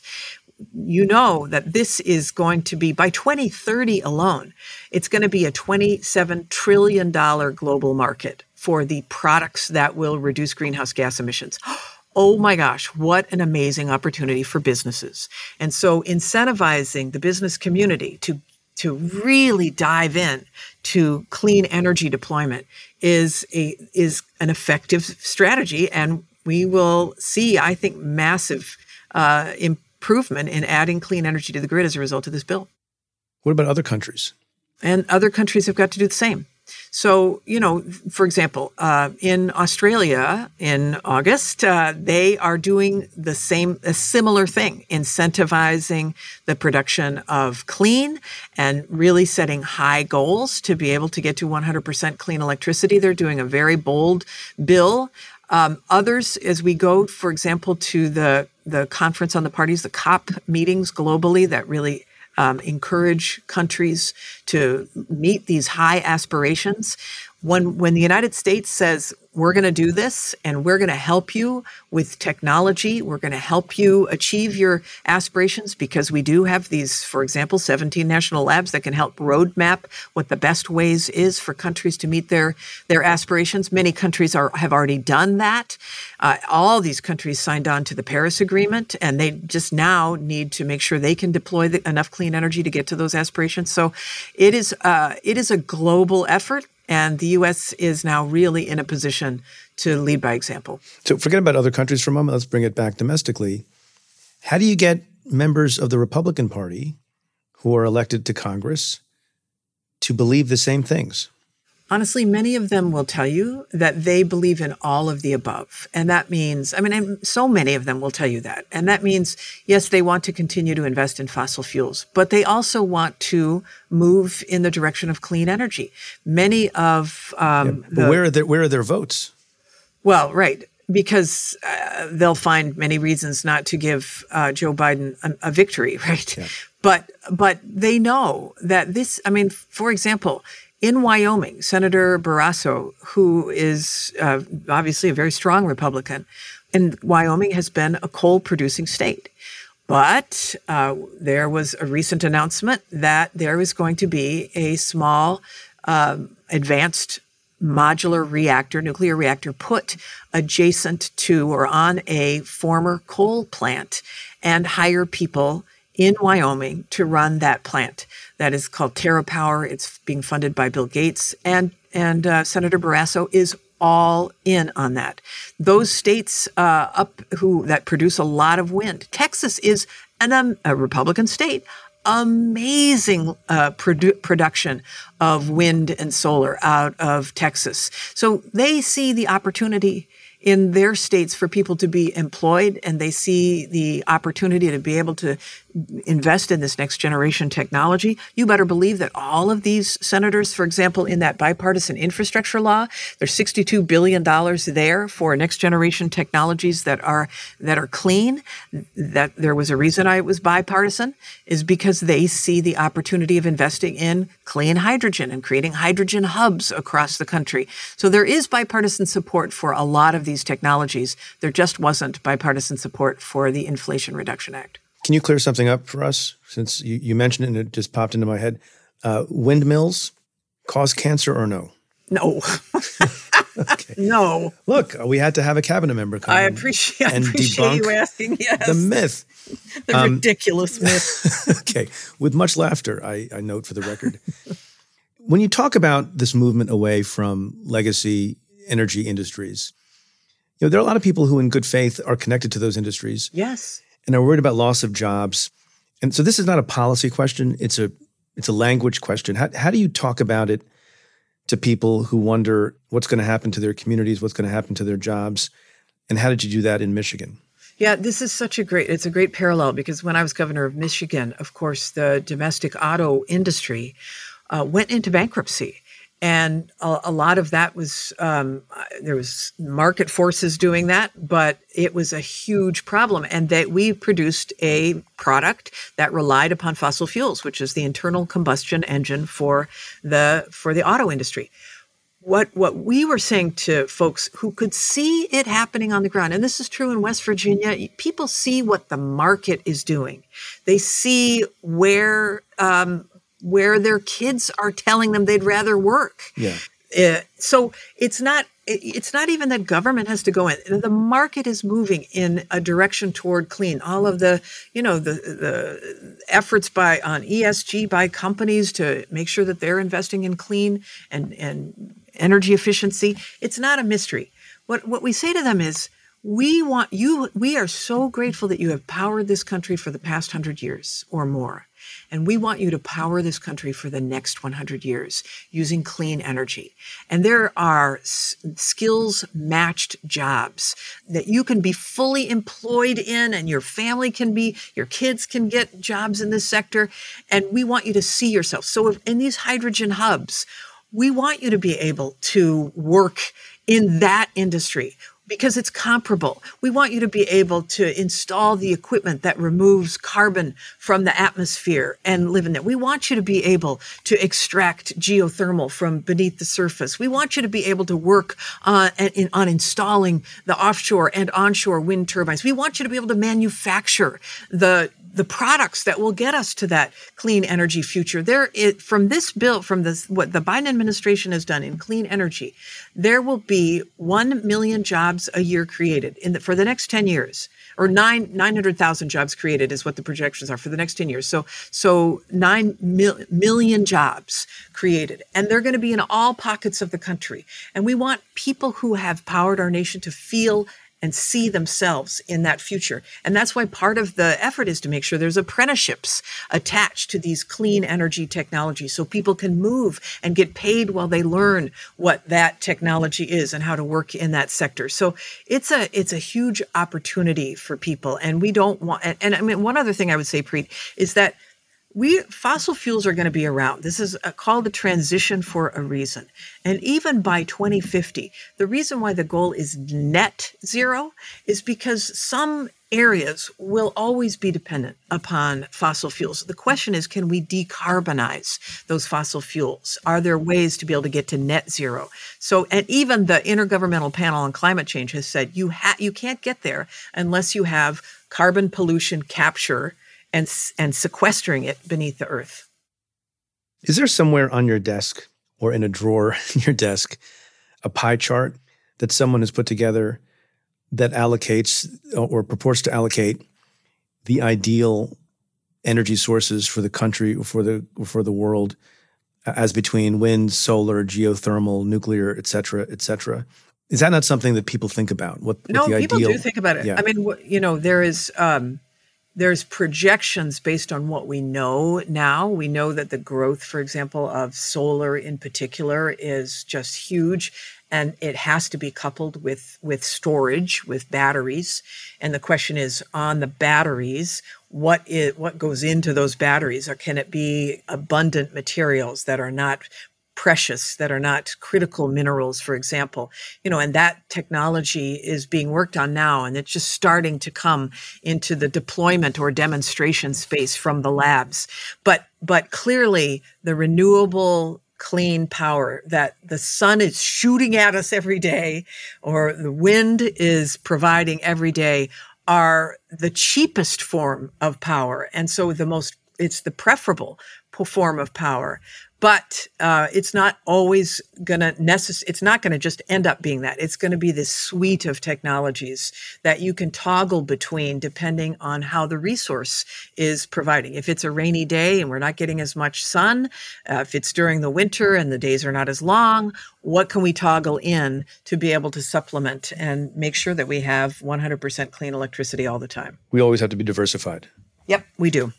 You know that this is going to be, by twenty thirty alone, it's going to be a twenty-seven trillion dollars global market for the products that will reduce greenhouse gas emissions. Oh my gosh, what an amazing opportunity for businesses. And so incentivizing the business community to, to really dive in to clean energy deployment is a is an effective strategy. And we will see, I think, massive uh, improvement in adding clean energy to the grid as a result of this bill. What about other countries? And other countries have got to do the same. So, you know, for example, uh, in Australia in August, uh, they are doing the same, a similar thing, incentivizing the production of clean and really setting high goals to be able to get to one hundred percent clean electricity. They're doing a very bold bill. Um, others, as we go, for example, to the, the Conference on the Parties, the COP meetings globally that really Um, encourage countries to meet these high aspirations. When, when the United States says, we're going to do this and we're going to help you with technology, we're going to help you achieve your aspirations, because we do have these, for example, seventeen national labs that can help roadmap what the best ways is for countries to meet their, their aspirations. Many countries are, have already done that. Uh, all these countries signed on to the Paris Agreement, and they just now need to make sure they can deploy the, enough clean energy to get to those aspirations. So it is uh, it is a global effort. And the U S is now really in a position to lead by example. So forget about other countries for a moment. Let's bring it back domestically. How do you get members of the Republican Party who are elected to Congress to believe the same things? Honestly, many of them will tell you that they believe in all of the above. And that means, I mean, and so many of them will tell you that. And that means, yes, they want to continue to invest in fossil fuels, but they also want to move in the direction of clean energy. Many of um, yeah, but the, where are their, where are their votes? Well, right. Because uh, they'll find many reasons not to give uh, Joe Biden a, a victory, right? Yeah. But but they know that this, I mean, for example, in Wyoming, Senator Barrasso, who is uh, obviously a very strong Republican, and Wyoming has been a coal-producing state. But uh, there was a recent announcement that there is going to be a small um, advanced modular reactor, nuclear reactor, put adjacent to or on a former coal plant and hire people in Wyoming to run that plant. That is called TerraPower. It's being funded by Bill Gates. And, and uh, Senator Barrasso is all in on that. Those states uh, up who that produce a lot of wind. Texas is an, um, a Republican state. Amazing uh, produ- production of wind and solar out of Texas. So they see the opportunity in their states for people to be employed, and they see the opportunity to be able to invest in this next generation technology. You better believe that all of these senators, for example, in that bipartisan infrastructure law, there's sixty-two billion dollars there for next generation technologies that are that are clean. That there was a reason I was bipartisan, is because they see the opportunity of investing in clean hydrogen and creating hydrogen hubs across the country. So there is bipartisan support for a lot of these technologies. There just wasn't bipartisan support for the Inflation Reduction Act. Can you clear something up for us? Since you, you mentioned it and it just popped into my head. Uh, windmills cause cancer or no? No. Okay. No. Look, we had to have a cabinet member come I in appreciate, I and appreciate debunk you asking. Yes. the myth. The Um, ridiculous myth. Okay. With much laughter, I, I note for the record. When you talk about this movement away from legacy energy industries, you know, there are a lot of people who in good faith are connected to those industries. Yes. And are worried about loss of jobs. And so this is not a policy question. It's a it's a language question. How, how do you talk about it to people who wonder what's going to happen to their communities, what's going to happen to their jobs? And how did you do that in Michigan? Yeah, this is such a great, it's a great parallel, because when I was governor of Michigan, of course, the domestic auto industry uh, went into bankruptcy. And a, a lot of that was, um, there was market forces doing that, but it was a huge problem. And that we produced a product that relied upon fossil fuels, which is the internal combustion engine for the for the auto industry. What what we were saying to folks who could see it happening on the ground, and this is true in West Virginia, people see what the market is doing. They see where um, where their kids are telling them they'd rather work. Yeah. Uh, so it's not it's not even that government has to go in. The market is moving in a direction toward clean. All of the, you know, the the efforts by on E S G by companies to make sure that they're investing in clean and, and energy efficiency. It's not a mystery. What what we say to them is, we want you, we are so grateful that you have powered this country for the past hundred years or more. And we want you to power this country for the next one hundred years using clean energy. And there are s- skills matched jobs that you can be fully employed in, and your family can be, your kids can get jobs in this sector. And we want you to see yourself. So if, in these hydrogen hubs, we want you to be able to work in that industry, because it's comparable. We want you to be able to install the equipment that removes carbon from the atmosphere and live in there. We want you to be able to extract geothermal from beneath the surface. We want you to be able to work on, in, on installing the offshore and onshore wind turbines. We want you to be able to manufacture the the products that will get us to that clean energy future. There, it, from this bill, from this, what the Biden administration has done in clean energy, there will be one million jobs a year created in the, for the next ten years, or nine nine hundred thousand jobs created is what the projections are for the next ten years. So, so nine mil, million jobs created, and they're going to be in all pockets of the country. And we want people who have powered our nation to feel and see themselves in that future. And that's why part of the effort is to make sure there's apprenticeships attached to these clean energy technologies, so people can move and get paid while they learn what that technology is and how to work in that sector. So it's a it's a huge opportunity for people. And we don't want, and, and I mean, one other thing I would say, Preet, is that We fossil fuels are going to be around. This is a, called a transition for a reason. And even by twenty fifty, the reason why the goal is net zero is because some areas will always be dependent upon fossil fuels. The question is, can we decarbonize those fossil fuels? Are there ways to be able to get to net zero? So, and even the Intergovernmental Panel on Climate Change has said you ha- you can't get there unless you have carbon pollution capture and and sequestering it beneath the earth. Is there somewhere on your desk or in a drawer in your desk a pie chart that someone has put together that allocates or purports to allocate the ideal energy sources for the country or for the or for the world as between wind, solar, geothermal, nuclear, et cetera, et cetera. Is that not something that people think about? What, what no, the people ideal, do think about it. Yeah. I mean, you know, there is um, there's projections based on what we know now. We know that the growth, for example, of solar in particular is just huge, and it has to be coupled with with storage, with batteries. And the question is, on the batteries, what is what goes into those batteries, or can it be abundant materials that are not precious, that are not critical minerals, for example, you know, and that technology is being worked on now, and it's just starting to come into the deployment or demonstration space from the labs. But, but clearly the renewable clean power that the sun is shooting at us every day, or the wind is providing every day, are the cheapest form of power. And so the most, it's the preferable form of power. But uh, it's not always going to necess- It's not going to just end up being that. It's going to be this suite of technologies that you can toggle between depending on how the resource is providing. If it's a rainy day and we're not getting as much sun, uh, if it's during the winter and the days are not as long, what can we toggle in to be able to supplement and make sure that we have one hundred percent clean electricity all the time? We always have to be diversified. Yep, we do.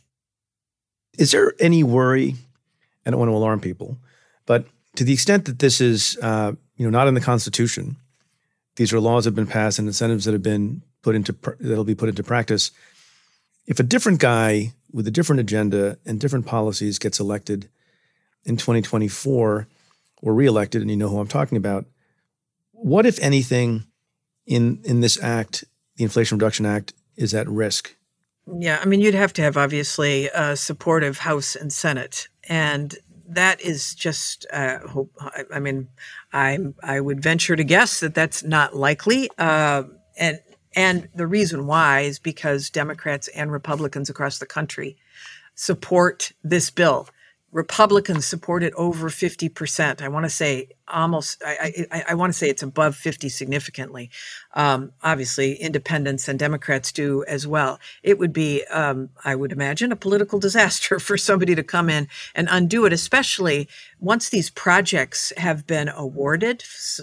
Is there any worry? I don't want to alarm people, but to the extent that this is, uh, you know, not in the Constitution, these are laws that have been passed and incentives that have been put into pr- that'll be put into practice. If a different guy with a different agenda and different policies gets elected in twenty twenty-four or reelected, and you know who I'm talking about, what, if anything, in in this act, the Inflation Reduction Act, is at risk? Yeah, I mean, you'd have to have obviously a supportive House and Senate. And that is just, uh, hope. I, I mean, I I would venture to guess that that's not likely. Uh, and and the reason why is because Democrats and Republicans across the country support this bill. Republicans support it over fifty percent. I want to say almost, I, I, I want to say it's above fifty significantly. Um, obviously, independents and Democrats do as well. It would be, um, I would imagine, a political disaster for somebody to come in and undo it, especially once these projects have been awarded.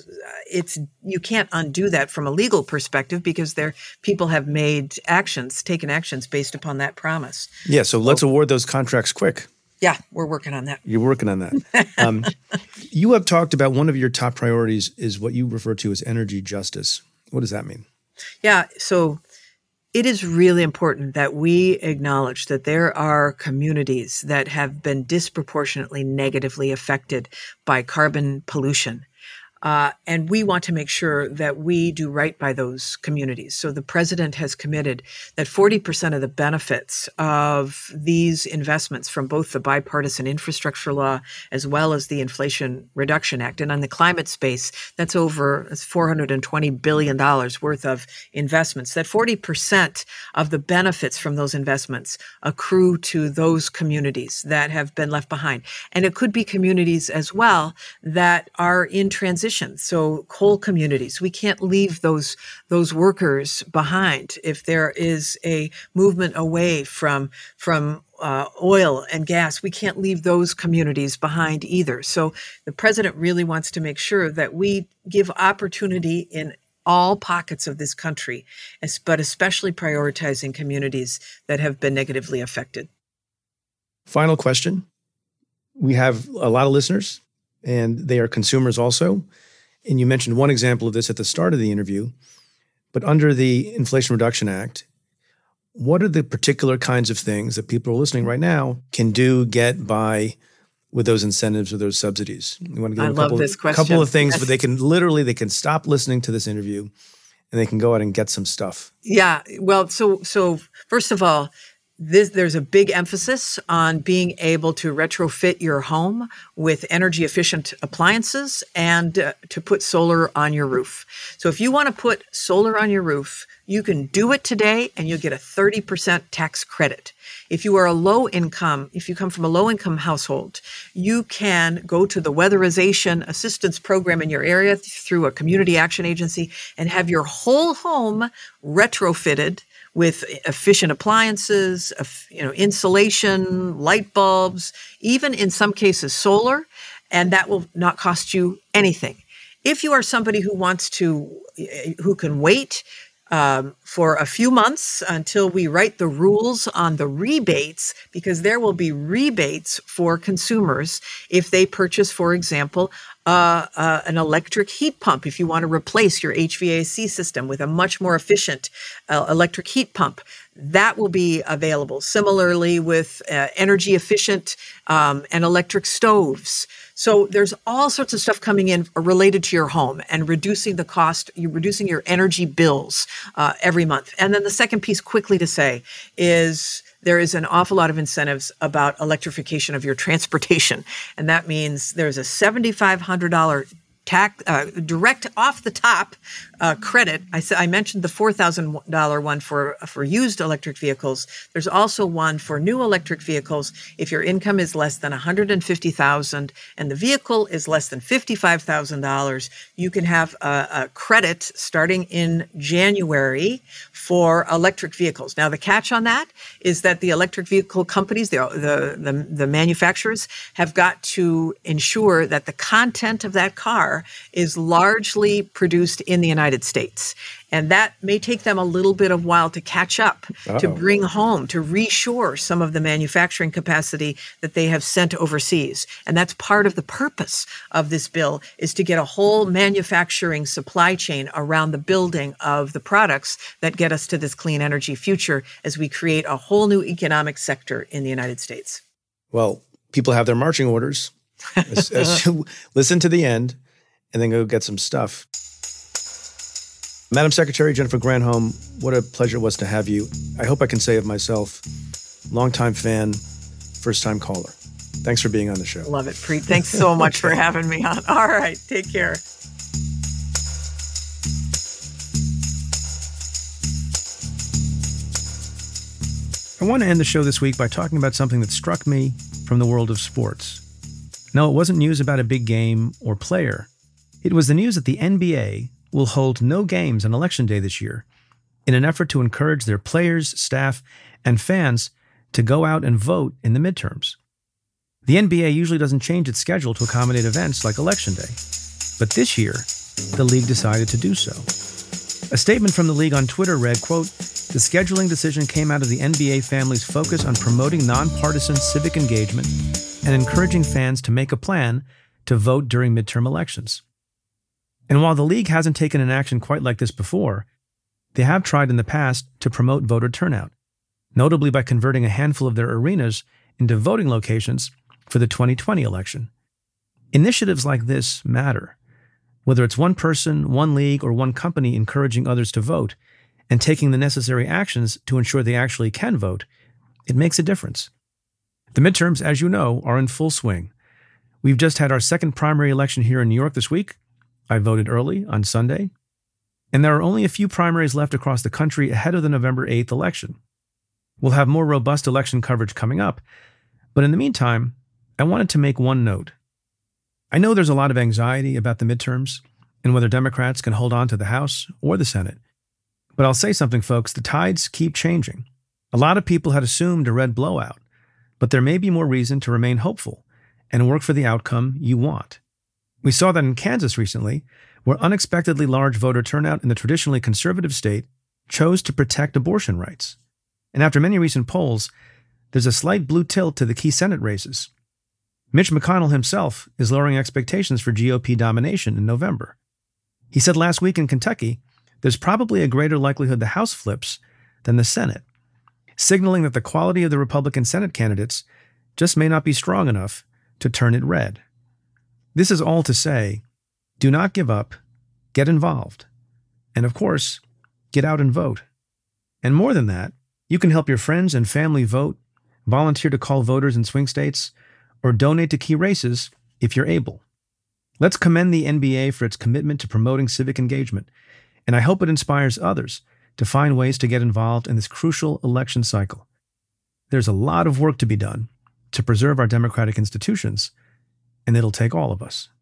It's, you can't undo that from a legal perspective because there people have made actions, taken actions based upon that promise. Yeah, so let's award those contracts quick. Yeah, we're working on that. You're working on that. Um, you have talked about one of your top priorities is what you refer to as energy justice. What does that mean? Yeah, so it is really important that we acknowledge that there are communities that have been disproportionately negatively affected by carbon pollution. Uh, and we want to make sure that we do right by those communities. So the president has committed that forty percent of the benefits of these investments from both the bipartisan infrastructure law as well as the Inflation Reduction Act, and on the climate space, that's over four hundred twenty billion dollars worth of investments, that forty percent of the benefits from those investments accrue to those communities that have been left behind. And it could be communities as well that are in transition. So coal communities, we can't leave those those workers behind if there is a movement away from from uh, oil and gas. We can't leave those communities behind either. So the president really wants to make sure that we give opportunity in all pockets of this country, but especially prioritizing communities that have been negatively affected. Final question. We have a lot of listeners, and they are consumers also. And you mentioned one example of this at the start of the interview. But under the Inflation Reduction Act, what are the particular kinds of things that people are listening right now can do, get by with those incentives or those subsidies? You want to give I them a love couple, this question. couple of things, Yes. but they can literally, they can stop listening to this interview and they can go out and get some stuff. Yeah, well, so so first of all, This, there's a big emphasis on being able to retrofit your home with energy efficient appliances and uh, to put solar on your roof. So if you want to put solar on your roof, you can do it today and you'll get a thirty percent tax credit. If you are a low income, if you come from a low income household, you can go to the weatherization assistance program in your area through a community action agency and have your whole home retrofitted with efficient appliances, you know, insulation, light bulbs, even in some cases solar, and that will not cost you anything. If you are somebody who wants to, who can wait um, for a few months until we write the rules on the rebates, because there will be rebates for consumers if they purchase, for example, Uh, uh, an electric heat pump, if you want to replace your H V A C system with a much more efficient uh, electric heat pump, that will be available. Similarly with uh, energy efficient um, and electric stoves. So there's all sorts of stuff coming in related to your home and reducing the cost, you're reducing your energy bills uh, every month. And then the second piece quickly to say is there is an awful lot of incentives about electrification of your transportation. And that means there's a seven thousand five hundred dollars tax, uh, direct off the top uh, credit. I, I mentioned the four thousand dollars one for, for used electric vehicles. There's also one for new electric vehicles. If your income is less than one hundred fifty thousand dollars and the vehicle is less than fifty-five thousand dollars, you can have a, a credit starting in January for electric vehicles. Now, the catch on that is that the electric vehicle companies, the, the, the, the manufacturers, have got to ensure that the content of that car is largely produced in the United States. And that may take them a little bit of while to catch up, Uh-oh. to bring home, to reshore some of the manufacturing capacity that they have sent overseas. And that's part of the purpose of this bill, is to get a whole manufacturing supply chain around the building of the products that get us to this clean energy future as we create a whole new economic sector in the United States. Well, people have their marching orders. As, as you listen to the end and then go get some stuff. Madam Secretary Jennifer Granholm, what a pleasure it was to have you. I hope I can say of myself, longtime fan, first-time caller. Thanks for being on the show. Love it, Preet. Thanks so much for having me on. All right, take care. I want to end the show this week by talking about something that struck me from the world of sports. No, it wasn't news about a big game or player. It was the news that the N B A will hold no games on Election Day this year in an effort to encourage their players, staff, and fans to go out and vote in the midterms. The N B A usually doesn't change its schedule to accommodate events like Election Day, but this year, the league decided to do so. A statement from the league on Twitter read, quote, "The scheduling decision came out of the N B A family's focus on promoting nonpartisan civic engagement and encouraging fans to make a plan to vote during midterm elections." And while the league hasn't taken an action quite like this before, they have tried in the past to promote voter turnout, notably by converting a handful of their arenas into voting locations for the twenty twenty election. Initiatives like this matter. Whether it's one person, one league, or one company encouraging others to vote and taking the necessary actions to ensure they actually can vote, it makes a difference. The midterms, as you know, are in full swing. We've just had our second primary election here in New York this week. I voted early on Sunday. And there are only a few primaries left across the country ahead of the November eighth election. We'll have more robust election coverage coming up. But in the meantime, I wanted to make one note. I know there's a lot of anxiety about the midterms and whether Democrats can hold on to the House or the Senate. But I'll say something, folks, the tides keep changing. A lot of people had assumed a red blowout, but there may be more reason to remain hopeful and work for the outcome you want. We saw that in Kansas recently, where unexpectedly large voter turnout in the traditionally conservative state chose to protect abortion rights. And after many recent polls, there's a slight blue tilt to the key Senate races. Mitch McConnell himself is lowering expectations for G O P domination in November. He said last week in Kentucky, there's probably a greater likelihood the House flips than the Senate, signaling that the quality of the Republican Senate candidates just may not be strong enough to turn it red. This is all to say, do not give up, get involved, and of course, get out and vote. And more than that, you can help your friends and family vote, volunteer to call voters in swing states, or donate to key races if you're able. Let's commend the N B A for its commitment to promoting civic engagement, and I hope it inspires others to find ways to get involved in this crucial election cycle. There's a lot of work to be done to preserve our democratic institutions, and it'll take all of us.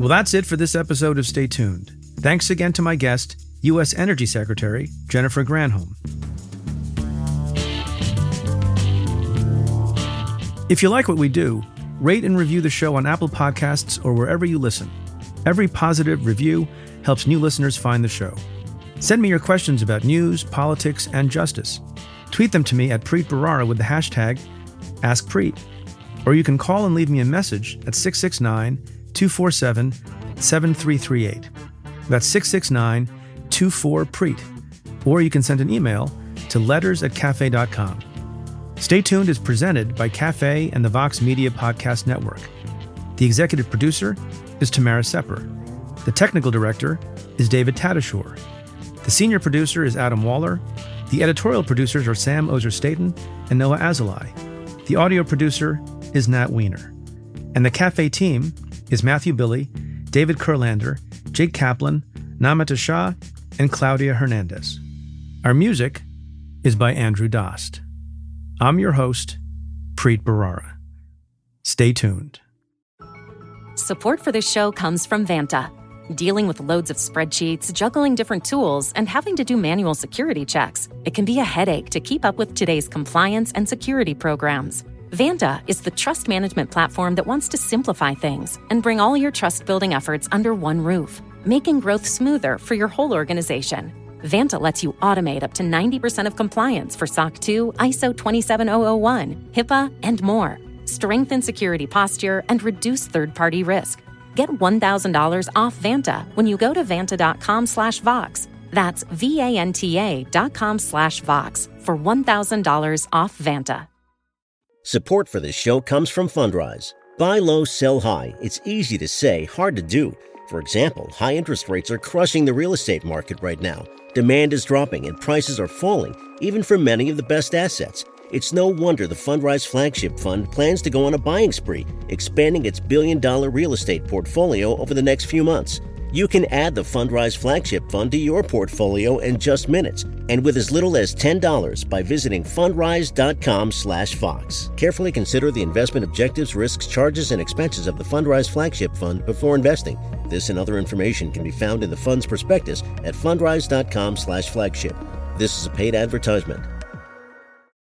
Well, that's it for this episode of Stay Tuned. Thanks again to my guest, U S Energy Secretary Jennifer Granholm. If you like what we do, rate and review the show on Apple Podcasts or wherever you listen. Every positive review helps new listeners find the show. Send me your questions about news, politics, and justice. Tweet them to me at Preet Bharara with the hashtag AskPreet. Or you can call and leave me a message at six six nine, two four seven, seven three three eight. That's six six nine, two four, Preet. Or you can send an email to letters at cafe dot com. Stay Tuned is presented by Cafe and the Vox Media Podcast Network. The executive producer is Tamara Sepper. The technical director is David Tadashore. The senior producer is Adam Waller. The editorial producers are Sam Ozer-Staten and Noah Azulai. The audio producer is Nat Weiner. And the Cafe team is Matthew Billy, David Kurlander, Jake Kaplan, Namita Shah, and Claudia Hernandez. Our music is by Andrew Dost. I'm your host, Preet Bharara. Stay tuned. Support for this show comes from Vanta. Dealing with loads of spreadsheets, juggling different tools, and having to do manual security checks, it can be a headache to keep up with today's compliance and security programs. Vanta is the trust management platform that wants to simplify things and bring all your trust-building efforts under one roof, making growth smoother for your whole organization. Vanta lets you automate up to ninety percent of compliance for S O C two, I S O twenty-seven thousand one, HIPAA, and more. Strengthen security posture and reduce third-party risk. Get one thousand dollars off Vanta when you go to vanta.com slash Vox. That's V-A-N-T-A dot com slash Vox for one thousand dollars off Vanta. Support for this show comes from Fundrise. Buy low, sell high. It's easy to say, hard to do. For example, high interest rates are crushing the real estate market right now. Demand is dropping and prices are falling, even for many of the best assets. It's no wonder the Fundrise Flagship Fund plans to go on a buying spree, expanding its billion-dollar real estate portfolio over the next few months. You can add the Fundrise Flagship Fund to your portfolio in just minutes, and with as little as ten dollars by visiting fundrise.com slash Fox. Carefully consider the investment objectives, risks, charges, and expenses of the Fundrise Flagship Fund before investing. This and other information can be found in the fund's prospectus at fundrise.com slash flagship. This is a paid advertisement.